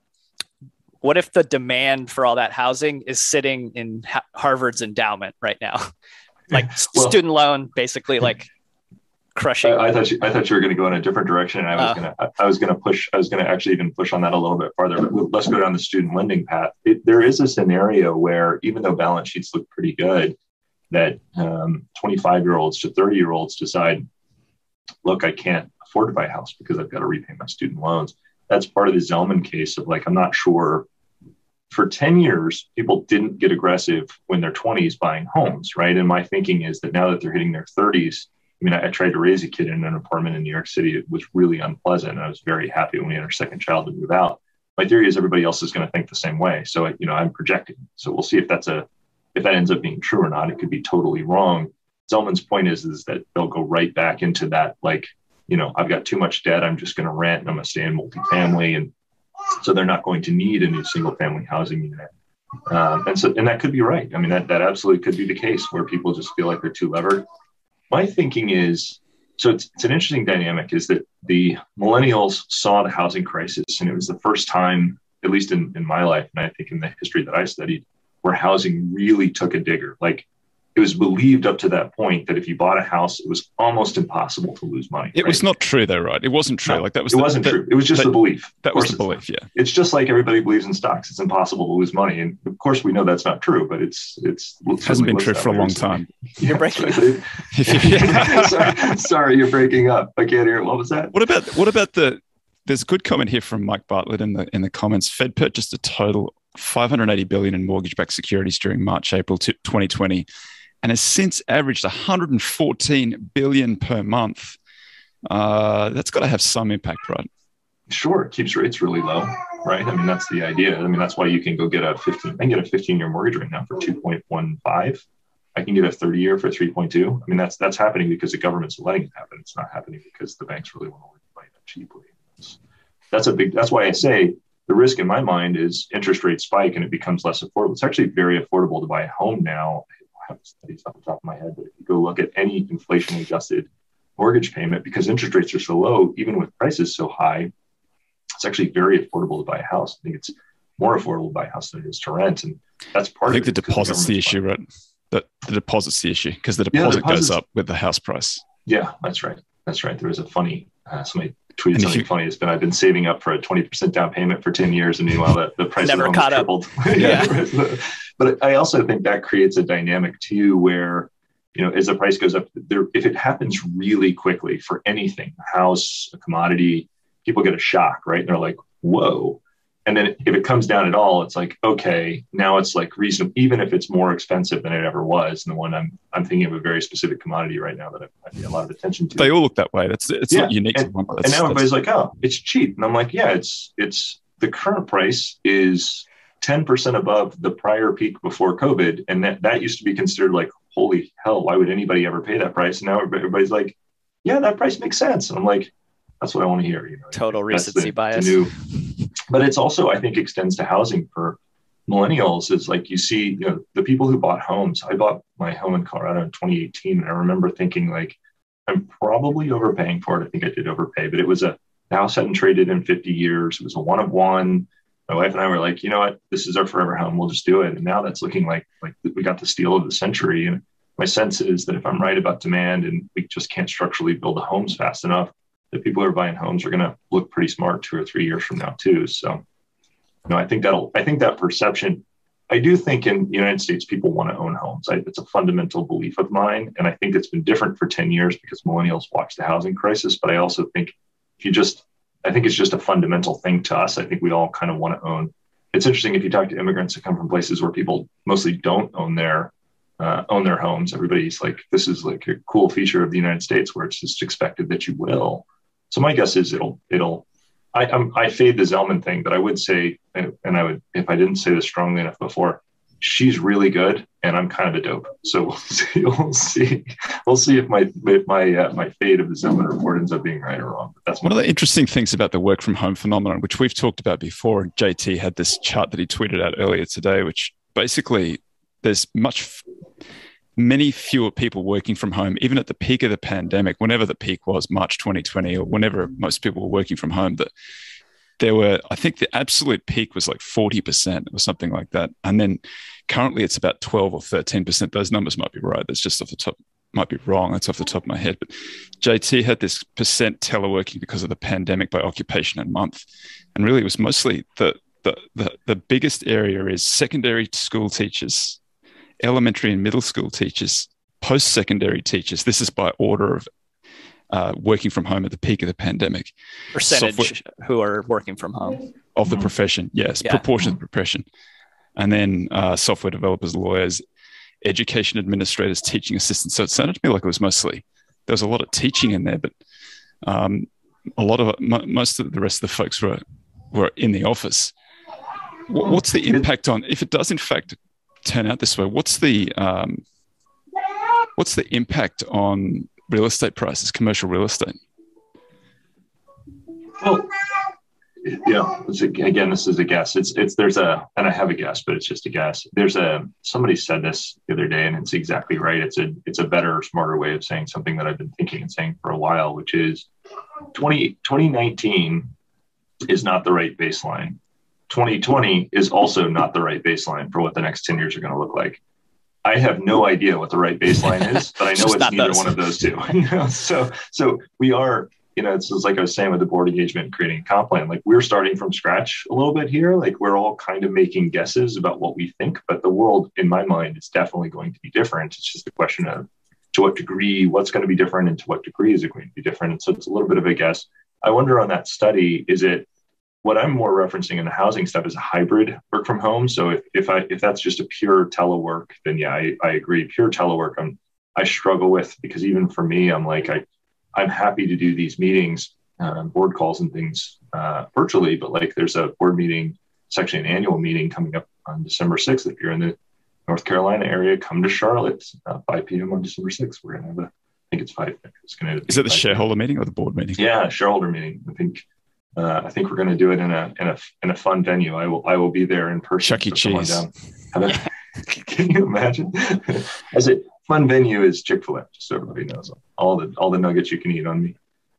what if the demand for all that housing is sitting in ha- Harvard's endowment right now? Like well, student loan, basically like crushing. I, I thought you, I thought you were going to go in a different direction, and I was uh, going to I was going to push. I was going to actually even push on that a little bit farther. But let's go down the student lending path. It, there is a scenario where even though balance sheets look pretty good, that um, twenty-five year olds to thirty year olds decide, look, I can't afford to buy a house because I've got to repay my student loans. That's part of the Zelman case of like, I'm not sure. For ten years, people didn't get aggressive when they're twenties buying homes, right? And my thinking is that now that they're hitting their thirties, I mean, I, I tried to raise a kid in an apartment in New York City. It was really unpleasant. And I was very happy when we had our second child to move out. My theory is everybody else is going to think the same way. So, you know, I'm projecting. So we'll see if that's a, if that ends up being true or not. It could be totally wrong. Zelman's point is, is that they'll go right back into that, like, you know, I've got too much debt. I'm just going to rent and I'm going to stay in multifamily. And so they're not going to need a new single family housing unit. Um, and so, and that could be right. I mean, that, that absolutely could be the case where people just feel like they're too levered. My thinking is, so it's, it's an interesting dynamic is that the millennials saw the housing crisis, and it was the first time, at least in, in my life, and I think in the history that I studied, where housing really took a digger. Like, it was believed up to that point that if you bought a house, it was almost impossible to lose money. It right? was not true though, right? It wasn't true. No, like that was. It the, wasn't that, true. It was just that, the belief. That was the belief. Yeah. It's just like everybody believes in stocks. It's impossible to lose money, and of course we know that's not true. But it's it's it hasn't been true for a long time. You're breaking. sorry, sorry, you're breaking up. I can't hear it. What was that? What about what about the? There's a good comment here from Mike Bartlett in the in the comments. Fed purchased a total five hundred eighty billion in mortgage-backed securities during March, April twenty twenty. And has since averaged one hundred fourteen billion per month. Uh, that's got to have some impact, right? Sure, it keeps rates really low, right? I mean, that's the idea. I mean, that's why you can go get a fifteen. I can get a fifteen-year mortgage right now for two point one five. I can get a thirty-year for three point two. I mean, that's that's happening because the government's letting it happen. It's not happening because the banks really want to lend money that cheaply. It's, that's a big. That's why I say the risk in my mind is interest rates spike and it becomes less affordable. It's actually very affordable to buy a home now. I have studies off the top of my head, but if you go look at any inflation adjusted mortgage payment, because interest rates are so low, even with prices so high, it's actually very affordable to buy a house. I think it's more affordable to buy a house than it is to rent. And that's part I think of it. the deposit's the issue, right? The, the deposit's the issue because the deposit yeah, goes up with the house price. Yeah, that's right. That's right. There was a funny, uh, somebody tweeted something you, funny. It's been, I've been saving up for a twenty percent down payment for ten years. And meanwhile, the, the price never of caught up. tripled. yeah. But I also think that creates a dynamic too, where, you know, as the price goes up there, if it happens really quickly for anything, a house, a commodity, people get a shock, right? And they're like, whoa. And then if it comes down at all, it's like, okay, now it's like reasonable, even if it's more expensive than it ever was. And the one I'm I'm thinking of a very specific commodity right now that I, I pay a lot of attention to. They all look that way. That's it's yeah. not unique and, to one. And now everybody's like, oh, it's cheap. And I'm like, yeah, it's it's the current price is ten percent above the prior peak before COVID. And that, that used to be considered like, holy hell, why would anybody ever pay that price? And now everybody's like, yeah, that price makes sense. And I'm like, that's what I want to hear. You know, total recency the, bias. The new, but it's also, I think, extends to housing for millennials. Is like you see, you know, the people who bought homes. I bought my home in Colorado in twenty eighteen, and I remember thinking like, I'm probably overpaying for it. I think I did overpay, but it was a the house hadn't traded in fifty years. It was a one of one. My wife and I were like, you know what, this is our forever home. We'll just do it. And now that's looking like like we got the steal of the century. And my sense is that if I'm right about demand and we just can't structurally build the homes fast enough, that people who are buying homes are going to look pretty smart two or three years from now too. So, you know, I think that'll, I think that perception, I do think in the United States, people want to own homes. I, it's a fundamental belief of mine. And I think it's been different for ten years because millennials watched the housing crisis. But I also think if you just, I think it's just a fundamental thing to us. I think we all kind of want to own. It's interesting if you talk to immigrants that come from places where people mostly don't own their uh, own their homes. Everybody's like, this is like a cool feature of the United States where it's just expected that you will. So my guess is it'll, it'll, I, I'm, I fade the Zelman thing, but I would say, and I would, if I didn't say this strongly enough before, she's really good and I'm kind of a dope. So we'll see, we'll see, we'll see if my, if my, uh, my fade of the Zelman report ends up being right or wrong. But that's one of the interesting things about the work from home phenomenon, which we've talked about before. And J T had this chart that he tweeted out earlier today, which basically there's much, many fewer people working from home, even at the peak of the pandemic, whenever the peak was, March twenty twenty, or whenever most people were working from home, that there were, I think the absolute peak was like forty percent or something like that. And then currently it's about twelve or thirteen percent. Those numbers might be right. That's just off the top, might be wrong. That's off the top of my head. But J T had this percent teleworking because of the pandemic by occupation and month. And really it was mostly the, the, the, the biggest area is secondary school teachers, elementary and middle school teachers, post-secondary teachers. This is by order of uh, working from home at the peak of the pandemic. Percentage Software, who are working from home. Of the profession, yes, yeah. Proportion of the profession. And then uh, software developers, lawyers, education administrators, teaching assistants. So it sounded to me like it was mostly, there was a lot of teaching in there, but um, a lot of, most of the rest of the folks were, were in the office. What's the impact on, if it does in fact turn out this way, what's the um, what's the impact on real estate prices, commercial real estate? Well, you know, it's a, again, this is a guess. It's it's there's a, and I have a guess, but it's just a guess. There's a somebody said this the other day, and it's exactly right. It's a it's a better, smarter way of saying something that I've been thinking and saying for a while, which is twenty nineteen is not the right baseline. twenty twenty is also not the right baseline for what the next ten years are going to look like. I have no idea what the right baseline is, but I know it's neither those. one of those two. You know, so so we are. You know, it's, it's like I was saying with the board engagement and creating a comp plan, like we're starting from scratch a little bit here. Like we're all kind of making guesses about what we think, but the world in my mind is definitely going to be different. It's just a question of to what degree, what's going to be different and to what degree is it going to be different. And so it's a little bit of a guess. I wonder on that study, is it what I'm more referencing in the housing stuff is a hybrid work from home. So if, if I, if that's just a pure telework, then yeah, I, I agree. Pure telework, I'm, I struggle with, because even for me, I'm like, I, I'm happy to do these meetings, uh, board calls and things uh, virtually, but like there's a board meeting, it's actually an annual meeting coming up on December sixth. If you're in the North Carolina area, come to Charlotte, uh, five p.m. on December sixth. We're going to have a, I think it's five. It's going to. Is it the shareholder meeting or the board meeting? Yeah, shareholder meeting. I think uh, I think we're going to do it in a in a in a fun venue. I will I will be there in person. Chuck E. Cheese. A, can you imagine? As it. Fun venue is Chick-fil-A, just so everybody knows all the all the nuggets you can eat on me.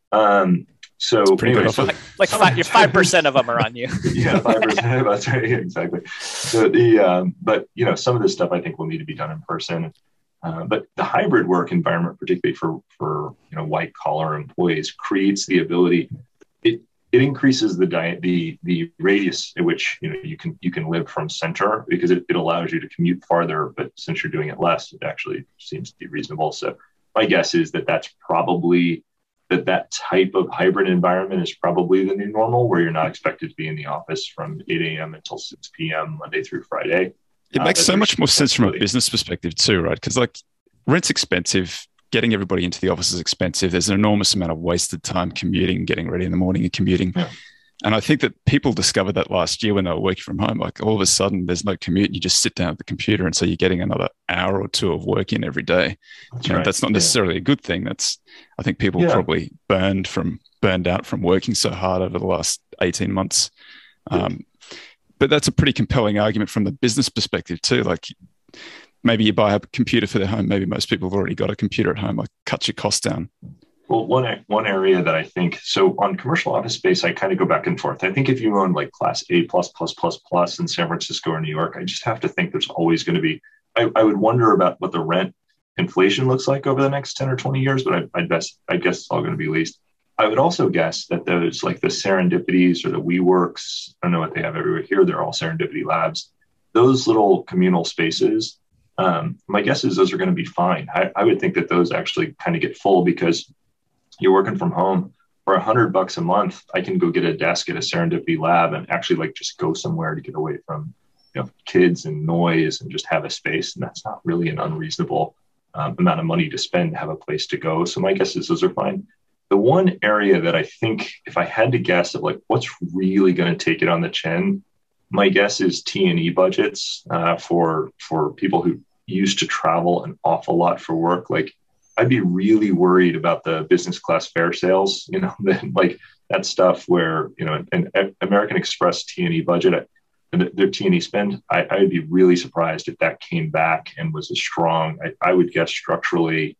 Um, so anyway, so, like, like five, you're five percent of them are on you. Yeah, five percent. That's right. Yeah, exactly. So the um, but you know some of this stuff I think will need to be done in person. Uh, but the hybrid work environment, particularly for for you know white collar employees, creates the ability. It it increases the diet the the radius at which you know you can you can live from center, because it, it allows you to commute farther, but since you're doing it less, it actually seems to be reasonable. So my guess is that that's probably that that type of hybrid environment is probably the new normal, where you're not expected to be in the office from eight a.m. until six p.m. Monday through Friday. It uh, makes so much more sense from a business perspective too, right? Because like rent's expensive. Getting everybody into the office is expensive. There's an enormous amount of wasted time commuting, getting ready in the morning and commuting. Yeah. And I think that people discovered that last year when they were working from home. Like all of a sudden there's no commute and you just sit down at the computer. And so you're getting another hour or two of work in every day. That's, you know, right. That's not necessarily yeah. a good thing. That's, I think people yeah. probably burned from burned out from working so hard over the last eighteen months. Um, but that's a pretty compelling argument from the business perspective too. Like, maybe you buy a computer for their home. Maybe most people have already got a computer at home. Like, cuts your costs down. Well, one one area that I think, so on commercial office space, I kind of go back and forth. I think if you own like class A plus plus plus plus in San Francisco or New York, I just have to think there's always going to be, I, I would wonder about what the rent inflation looks like over the next ten or twenty years, but I, I'd best, I guess it's all going to be leased. I would also guess that those like the Serendipities or the WeWorks, I don't know what they have everywhere here. They're all Serendipity labs. Those little communal spaces, Um, my guess is those are going to be fine. I, I would think that those actually kind of get full, because you're working from home for a hundred bucks a month. I can go get a desk at a Serendipity lab and actually like just go somewhere to get away from, you know, kids and noise and just have a space. And that's not really an unreasonable um, amount of money to spend to have a place to go. So my guess is those are fine. The one area that I think, if I had to guess of like what's really going to take it on the chin, my guess is T and E budgets uh, for for people who used to travel an awful lot for work. Like, I'd be really worried about the business class fare sales, you know, like that stuff where, you know, an, an American Express T and E budget, their T and E spend, I, I would be really surprised if that came back and was as strong. I, I would guess structurally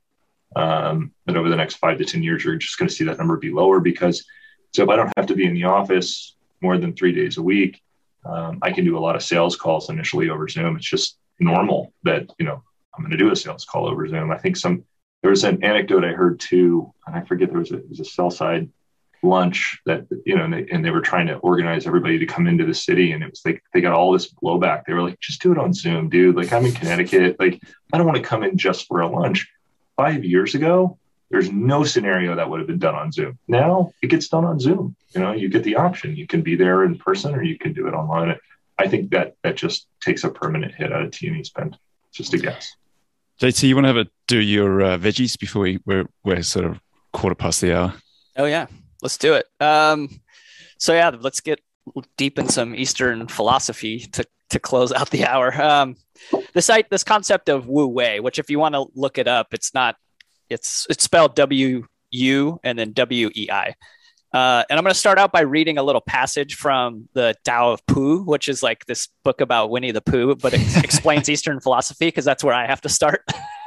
um, that over the next five to ten years, you're just going to see that number be lower, because so if I don't have to be in the office more than three days a week, um, I can do a lot of sales calls initially over Zoom. It's just normal that, you know, I'm going to do a sales call over Zoom. I think some, there was an anecdote I heard too, and I forget, there was a, there was a sell side lunch that, you know, and they, and they were trying to organize everybody to come into the city. And it was like, they got all this blowback. They were like, just do it on Zoom, dude. Like, I'm in Connecticut. Like, I don't want to come in just for a lunch. Five years ago, there's no scenario that would have been done on Zoom. Now it gets done on Zoom. You know, you get the option. You can be there in person or you can do it online. I think that that just takes a permanent hit out of T and E spend. Just a guess. J T, you want to have a do your uh, veggies before we, we're, we're sort of quarter past the hour? Oh, yeah. Let's do it. Um, so, yeah, let's get deep in some Eastern philosophy to, to close out the hour. Um, this, this concept of Wu Wei, which if you want to look it up, it's not, it's, it's spelled W U and then W E I. Uh, and I'm going to start out by reading a little passage from the Tao of Pooh, which is like this book about Winnie the Pooh, but it explains Eastern philosophy, because that's where I have to start.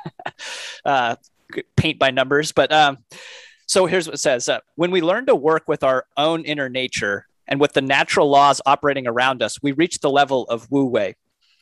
uh, paint by numbers. But um, so here's what it says. Uh, when we learn to work with our own inner nature and with the natural laws operating around us, we reach the level of Wu Wei.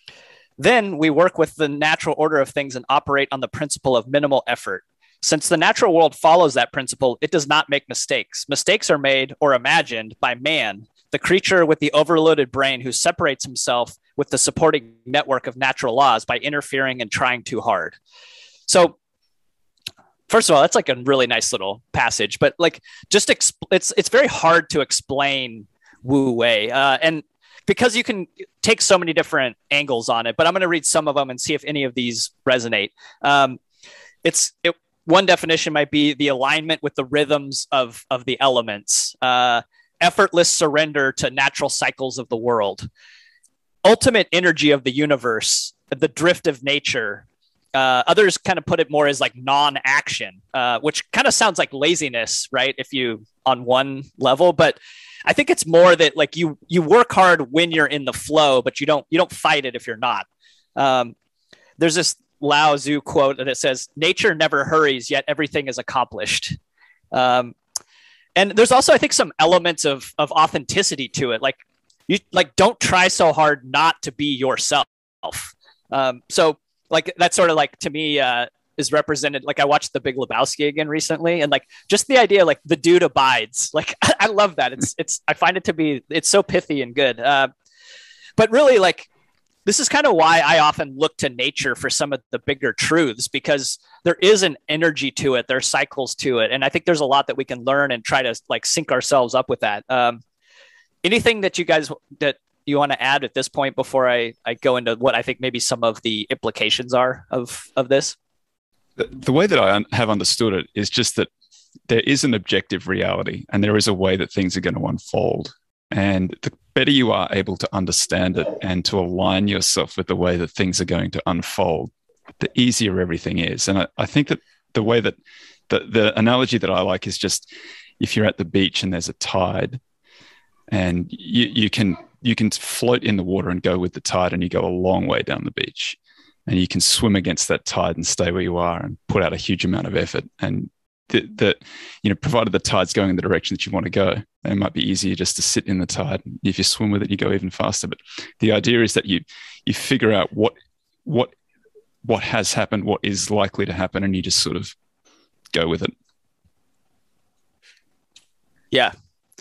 Then we work with the natural order of things and operate on the principle of minimal effort. Since the natural world follows that principle, it does not make mistakes. Mistakes are made or imagined by man, the creature with the overloaded brain who separates himself with the supporting network of natural laws by interfering and trying too hard. So, first of all, that's like a really nice little passage, but like just exp- it's it's very hard to explain Wu Wei, uh, and because you can take so many different angles on it. But I'm going to read some of them and see if any of these resonate. Um, it's it, one definition might be the alignment with the rhythms of of the elements, uh, effortless surrender to natural cycles of the world, ultimate energy of the universe, the drift of nature. Uh, others kind of put it more as like non-action, uh, which kind of sounds like laziness, right? If you on one level, but I think it's more that like you you work hard when you're in the flow, but you don't you don't fight it if you're not. Um, there's this Lao Tzu quote that it says, "Nature never hurries, yet everything is accomplished." Um, and there's also, I think, some elements of of authenticity to it. Like you like don't try so hard not to be yourself. Um, so. Like that's sort of like to me uh, is represented. Like I watched The Big Lebowski again recently, and like just the idea, like the dude abides. Like I love that. It's it's I find it to be it's so pithy and good. Uh, but really, like this is kind of why I often look to nature for some of the bigger truths, because there is an energy to it. There are cycles to it, and I think there's a lot that we can learn and try to like sync ourselves up with that. Um, anything that you guys that you want to add at this point before I, I go into what I think maybe some of the implications are of, of this? The, the way that I un- have understood it is just that there is an objective reality and there is a way that things are going to unfold. And the better you are able to understand it and to align yourself with the way that things are going to unfold, the easier everything is. And I, I think that the way that the, the analogy that I like is just if you're at the beach and there's a tide and you, you can you can float in the water and go with the tide, and you go a long way down the beach, and you can swim against that tide and stay where you are and put out a huge amount of effort. And that, that you know, provided the tide's going in the direction that you want to go, it might be easier just to sit in the tide. If you swim with it, you go even faster. But the idea is that you you figure out what what what has happened, what is likely to happen, and you just sort of go with it. Yeah.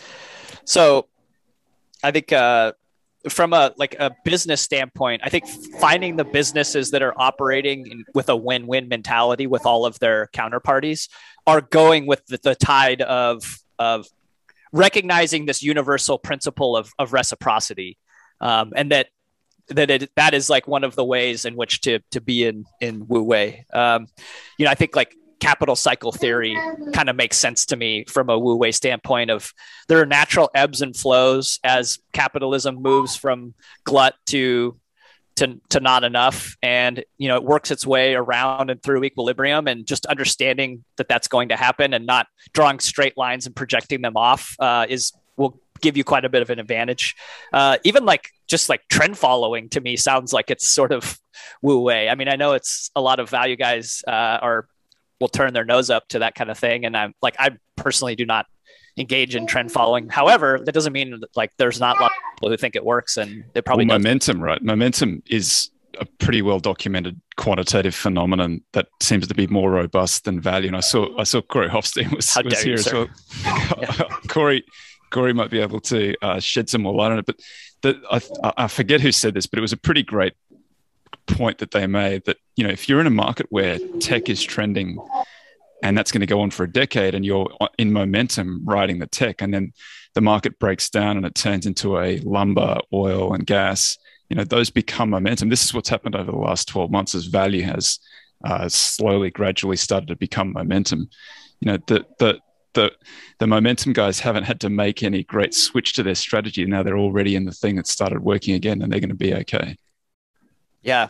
So I think uh, from a like a business standpoint, I think finding the businesses that are operating in, with a win-win mentality with all of their counterparties are going with the, the tide of of recognizing this universal principle of of reciprocity, um, and that that it, that is like one of the ways in which to to be in in Wu Wei. Um, you know, I think like capital cycle theory kind of makes sense to me from a Wu Wei standpoint of there are natural ebbs and flows as capitalism moves from glut to, to, to not enough. And, you know, it works its way around and through equilibrium, and just understanding that that's going to happen and not drawing straight lines and projecting them off uh, is will give you quite a bit of an advantage. Uh, even like just like trend following to me sounds like it's sort of Wu Wei. I mean, I know it's a lot of value guys uh, are will turn their nose up to that kind of thing. And I'm like, I personally do not engage in trend following. However, that doesn't mean that, like there's not a lot of people who think it works, and it probably well, does. Momentum, right? Momentum is a pretty well documented quantitative phenomenon that seems to be more robust than value. And I saw I saw Corey Hofstein was, How was dare here you, as sir. well. Yeah. Corey Corey might be able to uh, shed some more light on it. But the, I, I forget who said this, but it was a pretty great point that they made that, you know, if you're in a market where tech is trending and that's going to go on for a decade, and you're in momentum riding the tech, and then the market breaks down and it turns into a lumber, oil, and gas, you know, those become momentum. This is what's happened over the last twelve months as value has uh, slowly, gradually started to become momentum. You know, the, the, the, the momentum guys haven't had to make any great switch to their strategy. Now they're already in the thing that started working again, and they're going to be okay. Yeah.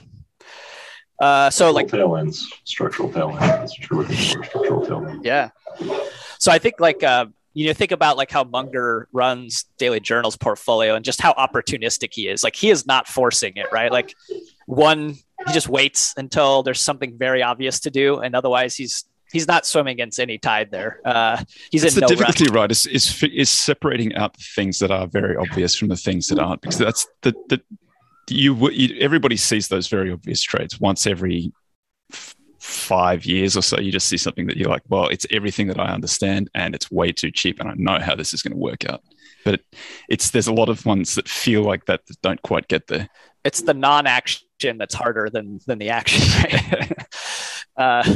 Uh, so structural like tailwinds, structural tailwinds. That's what you're looking for. Structural tailwinds. Yeah. So I think like uh, you know, think about like how Munger runs Daily Journal's portfolio and just how opportunistic he is. Like he is not forcing it, right? Like one, he just waits until there's something very obvious to do, and otherwise he's he's not swimming against any tide there. Uh, he's it's in the no difficulty, rush. right? Is, is is separating out the things that are very obvious from the things that aren't, because that's the the you, you everybody sees those very obvious trades once every f- five years or so. You just see something that you're like, well, it's everything that I understand, and it's way too cheap, and I know how this is going to work out. But it, it's there's a lot of ones that feel like that that don't quite get there. It's the non-action that's harder than than the action, right? uh,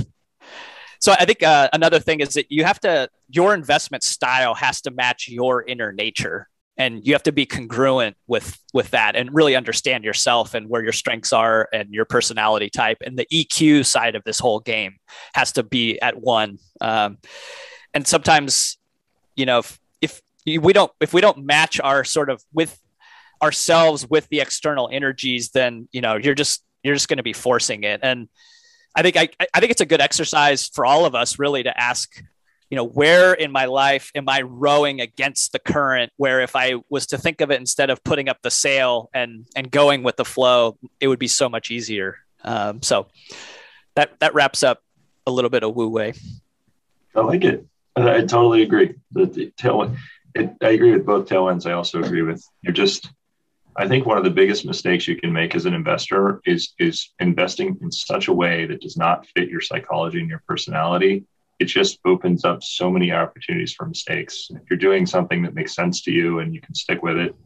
so I think uh, another thing is that you have to, your investment style has to match your inner nature, and you have to be congruent with with that, and really understand yourself and where your strengths are and your personality type. And the E Q side of this whole game has to be at one. Um, and sometimes, you know, if, if we don't if we don't match our sort of with ourselves with the external energies, then, you know, you're just, you're just going to be forcing it. And I think, I, I think it's a good exercise for all of us really to ask, you know, where in my life am I rowing against the current, where if I was to think of it, instead of putting up the sail and, and going with the flow, it would be so much easier. Um, so that, that wraps up a little bit of Wu Wei. I like it. I, I totally agree. The, the tail, it, I agree with both tailwinds. I also agree with, you're just, I think one of the biggest mistakes you can make as an investor is, is investing in such a way that does not fit your psychology and your personality. It just opens up so many opportunities for mistakes. If you're doing something that makes sense to you and you can stick with it,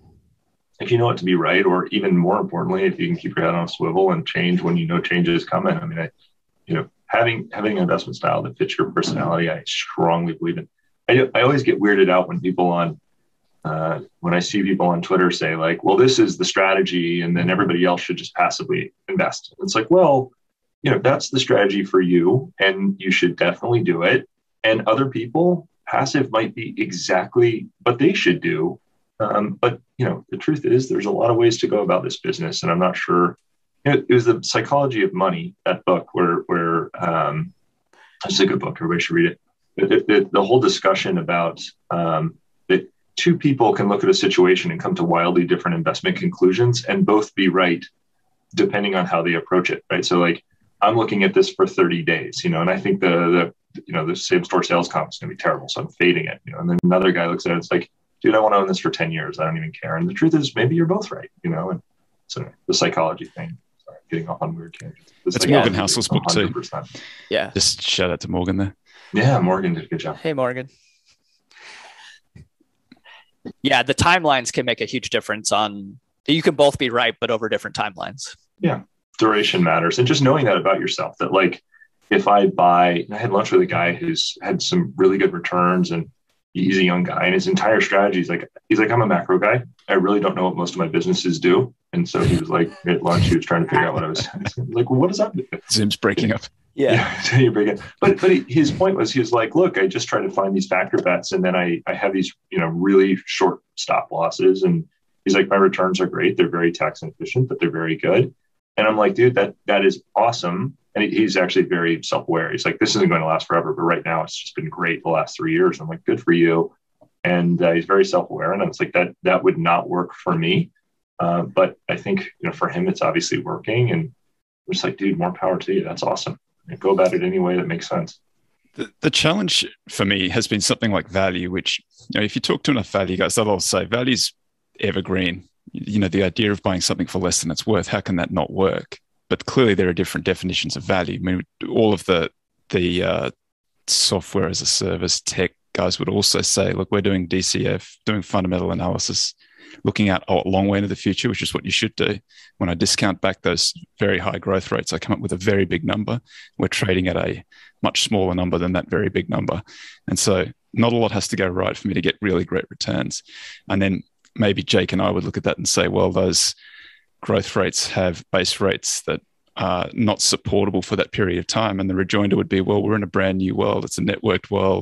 if you know it to be right, or even more importantly, if you can keep your head on a swivel and change when you know change is coming. I mean, I, you know, having, having an investment style that fits your personality, I strongly believe in. I, I always get weirded out when people on, Uh, when I see people on Twitter say like, well, this is the strategy, and then everybody else should just passively invest. It's like, well, you know, that's the strategy for you, and you should definitely do it. And other people, passive might be exactly what they should do. Um, but, you know, the truth is there's a lot of ways to go about this business. And I'm not sure, you know, it was The Psychology of Money, that book where, where um, it's a good book. Everybody should read it. The, the, the whole discussion about um, that two people can look at a situation and come to wildly different investment conclusions and both be right, depending on how they approach it. Right. So like, I'm looking at this for thirty days, you know, and I think the, the, you know, the same store sales comp is going to be terrible. So I'm fading it, you know, and then another guy looks at it. It's like, dude, I want to own this for ten years. I don't even care. And the truth is maybe you're both right, you know, and so the psychology thing, sorry, getting off on weird tangents. That's Morgan Housel's book too. one hundred percent. Yeah. Just shout out to Morgan there. Yeah. Morgan did a good job. Hey, Morgan. Yeah, the timelines can make a huge difference on, you can both be right, but over different timelines. Yeah, duration matters. And just knowing that about yourself, that like, if I buy, I had lunch with a guy who's had some really good returns, and he's a young guy, and his entire strategy is like, he's like, I'm a macro guy. I really don't know what most of my businesses do. And so he was like, at lunch, he was trying to figure out what I was saying. I was like, well, what does that mean? Zoom's breaking up. Yeah. yeah you're breaking. But but he, his point was, he was like, look, I just try to find these factor bets, and then I, I have these, you know, really short stop losses. And he's like, my returns are great. They're very tax efficient, but they're very good. And I'm like, dude, that that is awesome. And he, he's actually very self-aware. He's like, this isn't going to last forever, but right now it's just been great the last three years. I'm like, good for you. And uh, he's very self-aware. And I was like, that that would not work for me. Uh, but I think, you know, for him, it's obviously working. And I'm just like, dude, more power to you. That's awesome. And go about it any way that makes sense. The, the challenge for me has been something like value, which, you know, if you talk to enough value guys, they'll all say value's evergreen. You know, the idea of buying something for less than it's worth, how can that not work? But clearly there are different definitions of value. I mean, all of the the uh, software as a service tech guys would also say, look, we're doing D C F, doing fundamental analysis, looking at a long way into the future, which is what you should do. When I discount back those very high growth rates, I come up with a very big number. We're trading at a much smaller number than that very big number. And so not a lot has to go right for me to get really great returns. And then maybe Jake and I would look at that and say, well, those growth rates have base rates that are not supportable for that period of time. And the rejoinder would be, well, we're in a brand new world. It's a networked world.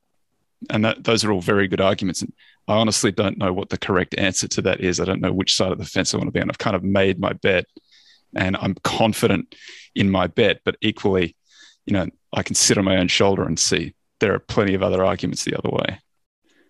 And that, those are all very good arguments. And I honestly don't know what the correct answer to that is. I don't know which side of the fence I want to be on. I've kind of made my bet and I'm confident in my bet, but equally, you know, I can sit on my own shoulder and see there are plenty of other arguments the other way.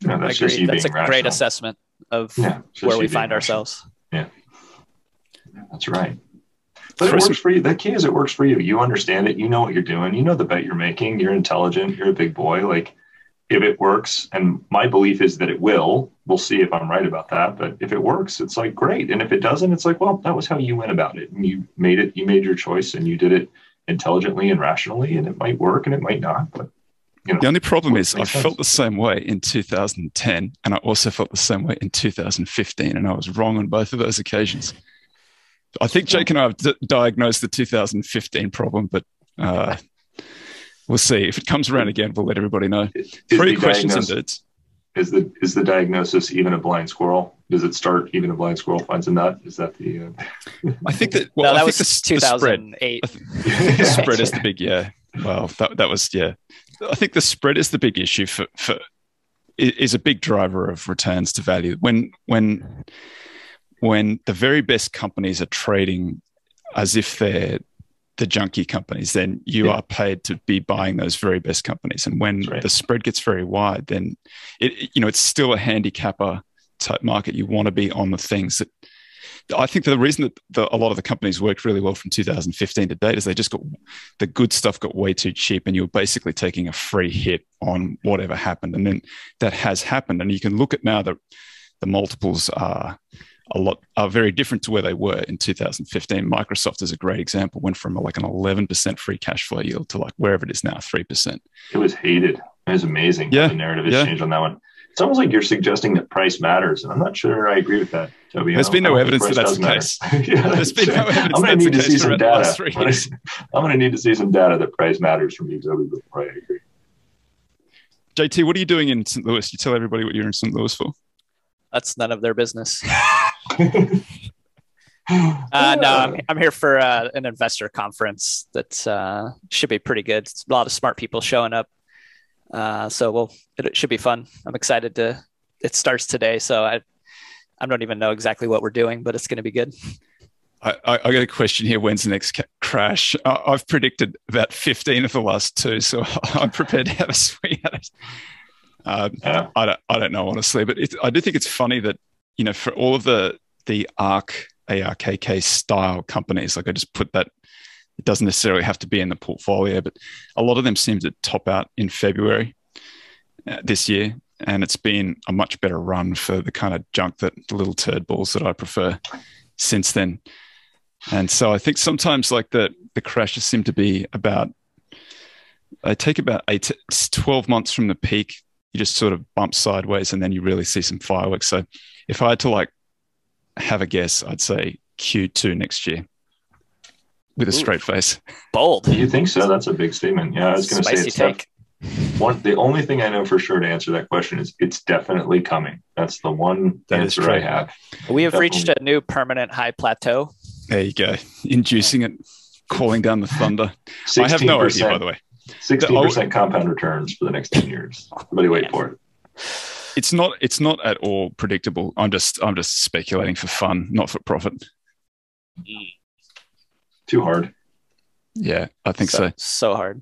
No, that's just you That's a being rational. great assessment of Yeah, where we find ourselves. Yeah, that's right. But it works for you. The key is it works for you. You understand it. You know what you're doing. You know the bet you're making. You're intelligent. You're a big boy. Like, if it works, and my belief is that it will, we'll see if I'm right about that. But if it works, it's like, great. And if it doesn't, it's like, well, that was how you went about it. And you made it, you made your choice, and you did it intelligently and rationally, and it might work and it might not. But you know, the only problem is I sense. felt the same way in two thousand ten, and I also felt the same way in two thousand fifteen, and I was wrong on both of those occasions. I think Jake and I have d- diagnosed the two thousand fifteen problem, but uh, we'll see. If it comes around again, we'll let everybody know. Is Three the questions diagnosis- and dudes. Is the is the diagnosis even a blind squirrel? Does it start even a blind squirrel finds a nut? Is that the? Uh... I think that. Well, no, that I was think the, two the spread. thousand eight. I think the spread is the big yeah. Well, that that was yeah. I think the spread is the big issue for for is a big driver of returns to value. When when when the very best companies are trading as if they're the junkie companies, then you Yeah. are paid to be buying those very best companies. And when right. the spread gets very wide, then it, you know, it's still a handicapper type market. You want to be on the things that I think the reason that the, a lot of the companies worked really well from two thousand fifteen to date is they just got the good stuff got way too cheap, and you were basically taking a free hit on whatever happened. And then that has happened. And you can look at now that the multiples are a lot are very different to where they were in two thousand fifteen. Microsoft is a great example, went from like an eleven percent free cash flow yield to like wherever it is now, three percent. It was hated. It was amazing. Yeah. The narrative has Yeah. changed on that one. It's almost like you're suggesting that price matters. And I'm not sure I agree with that, Toby. There's I been don't- no I don't think evidence that price that's does the case. matter. Yeah, There's been no I'm evidence going to that's need the to case see for some the data. last three I'm gonna- years. I'm going to need to see some data that price matters from you, Toby, before I agree. J T, what are you doing in Saint Louis? You tell everybody what you're in Saint Louis for. That's none of their business. Uh, no, I'm, I'm here for uh, an investor conference that uh, should be pretty good. It's a lot of smart people showing up. Uh, so we'll, it, it should be fun. I'm excited to, it starts today. So I, I don't even know exactly what we're doing, but it's going to be good. I, I, I got a question here. When's the next ca- crash? I, I've predicted about fifteen of the last two, so I'm prepared to have a swing at it. Um, Yeah. I don't, I don't know honestly, but it, I do think it's funny that you know for all of the the ARK A R K K style companies, like I just put that. It doesn't necessarily have to be in the portfolio, but a lot of them seem to top out in February uh, this year, and it's been a much better run for the kind of junk that the little turd balls that I prefer since then. And so I think sometimes like the the crashes seem to be about they take about eight to twelve months from the peak. You just sort of bump sideways, and then you really see some fireworks. So if I had to like have a guess, I'd say Q two next year with a Ooh. straight face. Bold. You think so? That's a big statement. Yeah, I was going to say Spicy it's take. def- one. The only thing I know for sure to answer that question is it's definitely coming. That's the one That is answer true. I have. We have Definitely. reached a new permanent high plateau. There you go. Inducing it, calling down the thunder. I have no idea, by the way. Sixteen percent compound returns for the next ten years. Everybody, wait for it. It's not. It's not at all predictable. I'm just. I'm just speculating for fun, not for profit. Too hard. Yeah, I think so. So hard.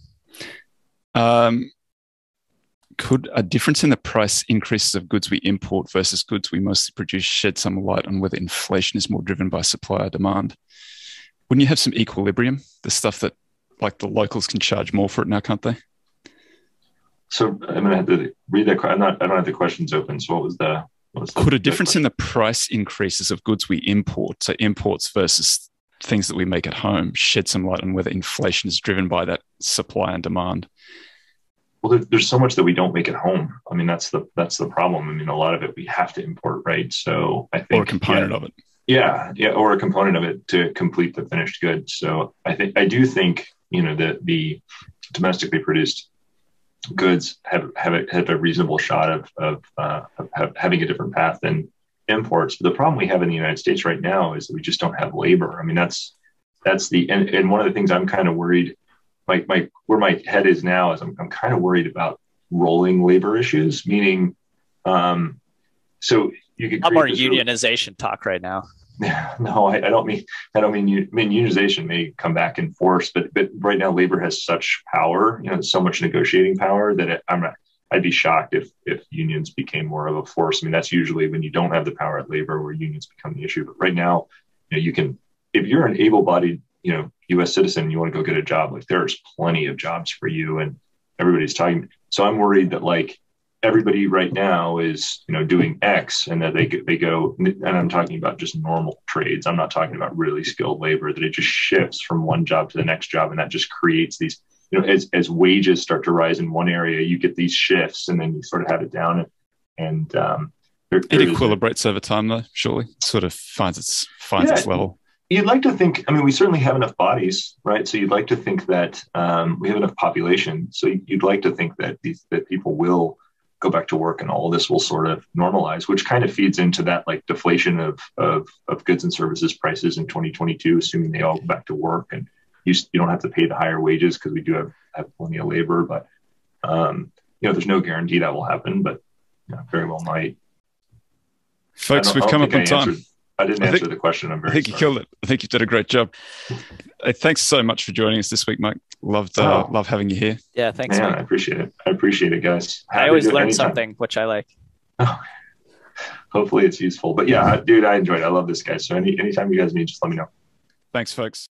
Um, could a difference in the price increases of goods we import versus goods we mostly produce shed some light on whether inflation is more driven by supply or demand? Wouldn't you have some equilibrium? The stuff that like the locals can charge more for it now, can't they? So I'm going to have to read that. I'm not. I don't have the questions open. So what was the? What was the Could a difference in the price increases of goods we import, so imports versus things that we make at home, shed some light on whether inflation is driven by that supply and demand? Well, there, there's so much that we don't make at home. I mean, that's the that's the problem. I mean, a lot of it we have to import, right? So I think Or a component yeah, of it. Yeah, yeah, or a component of it to complete the finished good. So I think I do think you know that the domestically produced goods have have a, have a reasonable shot of of, uh, of have, having a different path than imports. But the problem we have in the United States right now is that we just don't have labor. I mean, that's that's the and, and one of the things I'm kind of worried. My my where my head is now is I'm I'm kind of worried about rolling labor issues, meaning um, so you could A lot more create this really- unionization talk right now. No, I, I don't mean I don't mean I mean unionization may come back in force, but but right now labor has such power, you know, so much negotiating power that it, I'm not. I'd be shocked if if unions became more of a force. I mean, that's usually when you don't have the power at labor where unions become the issue. But right now, you know, you can, if you're an able-bodied, you know, U S citizen, you want to go get a job, like there's plenty of jobs for you, and everybody's talking. So I'm worried that like everybody right now is, you know, doing X, and that they they go, and I'm talking about just normal trades. I'm not talking about really skilled labor, that it just shifts from one job to the next job, and that just creates these, you know, as as wages start to rise in one area, you get these shifts, and then you sort of have it down, and, and um, there, it equilibrates over time, though. Surely, it sort of finds its finds yeah, its level. You'd like to think. I mean, we certainly have enough bodies, right? So you'd like to think that um, we have enough population. So you'd like to think that these that people will go back to work, and all of this will sort of normalize, which kind of feeds into that like deflation of of, of goods and services prices in twenty twenty-two, assuming they all go back to work, and you you don't have to pay the higher wages because we do have, have plenty of labor. But um, you know, there's no guarantee that will happen, but you know, very well might. Folks, we've come up on time. I didn't I answer think, the question. I'm very I think sorry. you killed it. I think you did a great job. Uh, thanks so much for joining us this week, Mike. Loved, uh, oh. love having you here. Yeah, thanks, Man, Mike. I appreciate it. I appreciate it, guys. Happy I always learn anytime. something, which I like. Oh, hopefully it's useful. But yeah, dude, I enjoyed it. I love this guy. So any anytime you guys need, just let me know. Thanks, folks.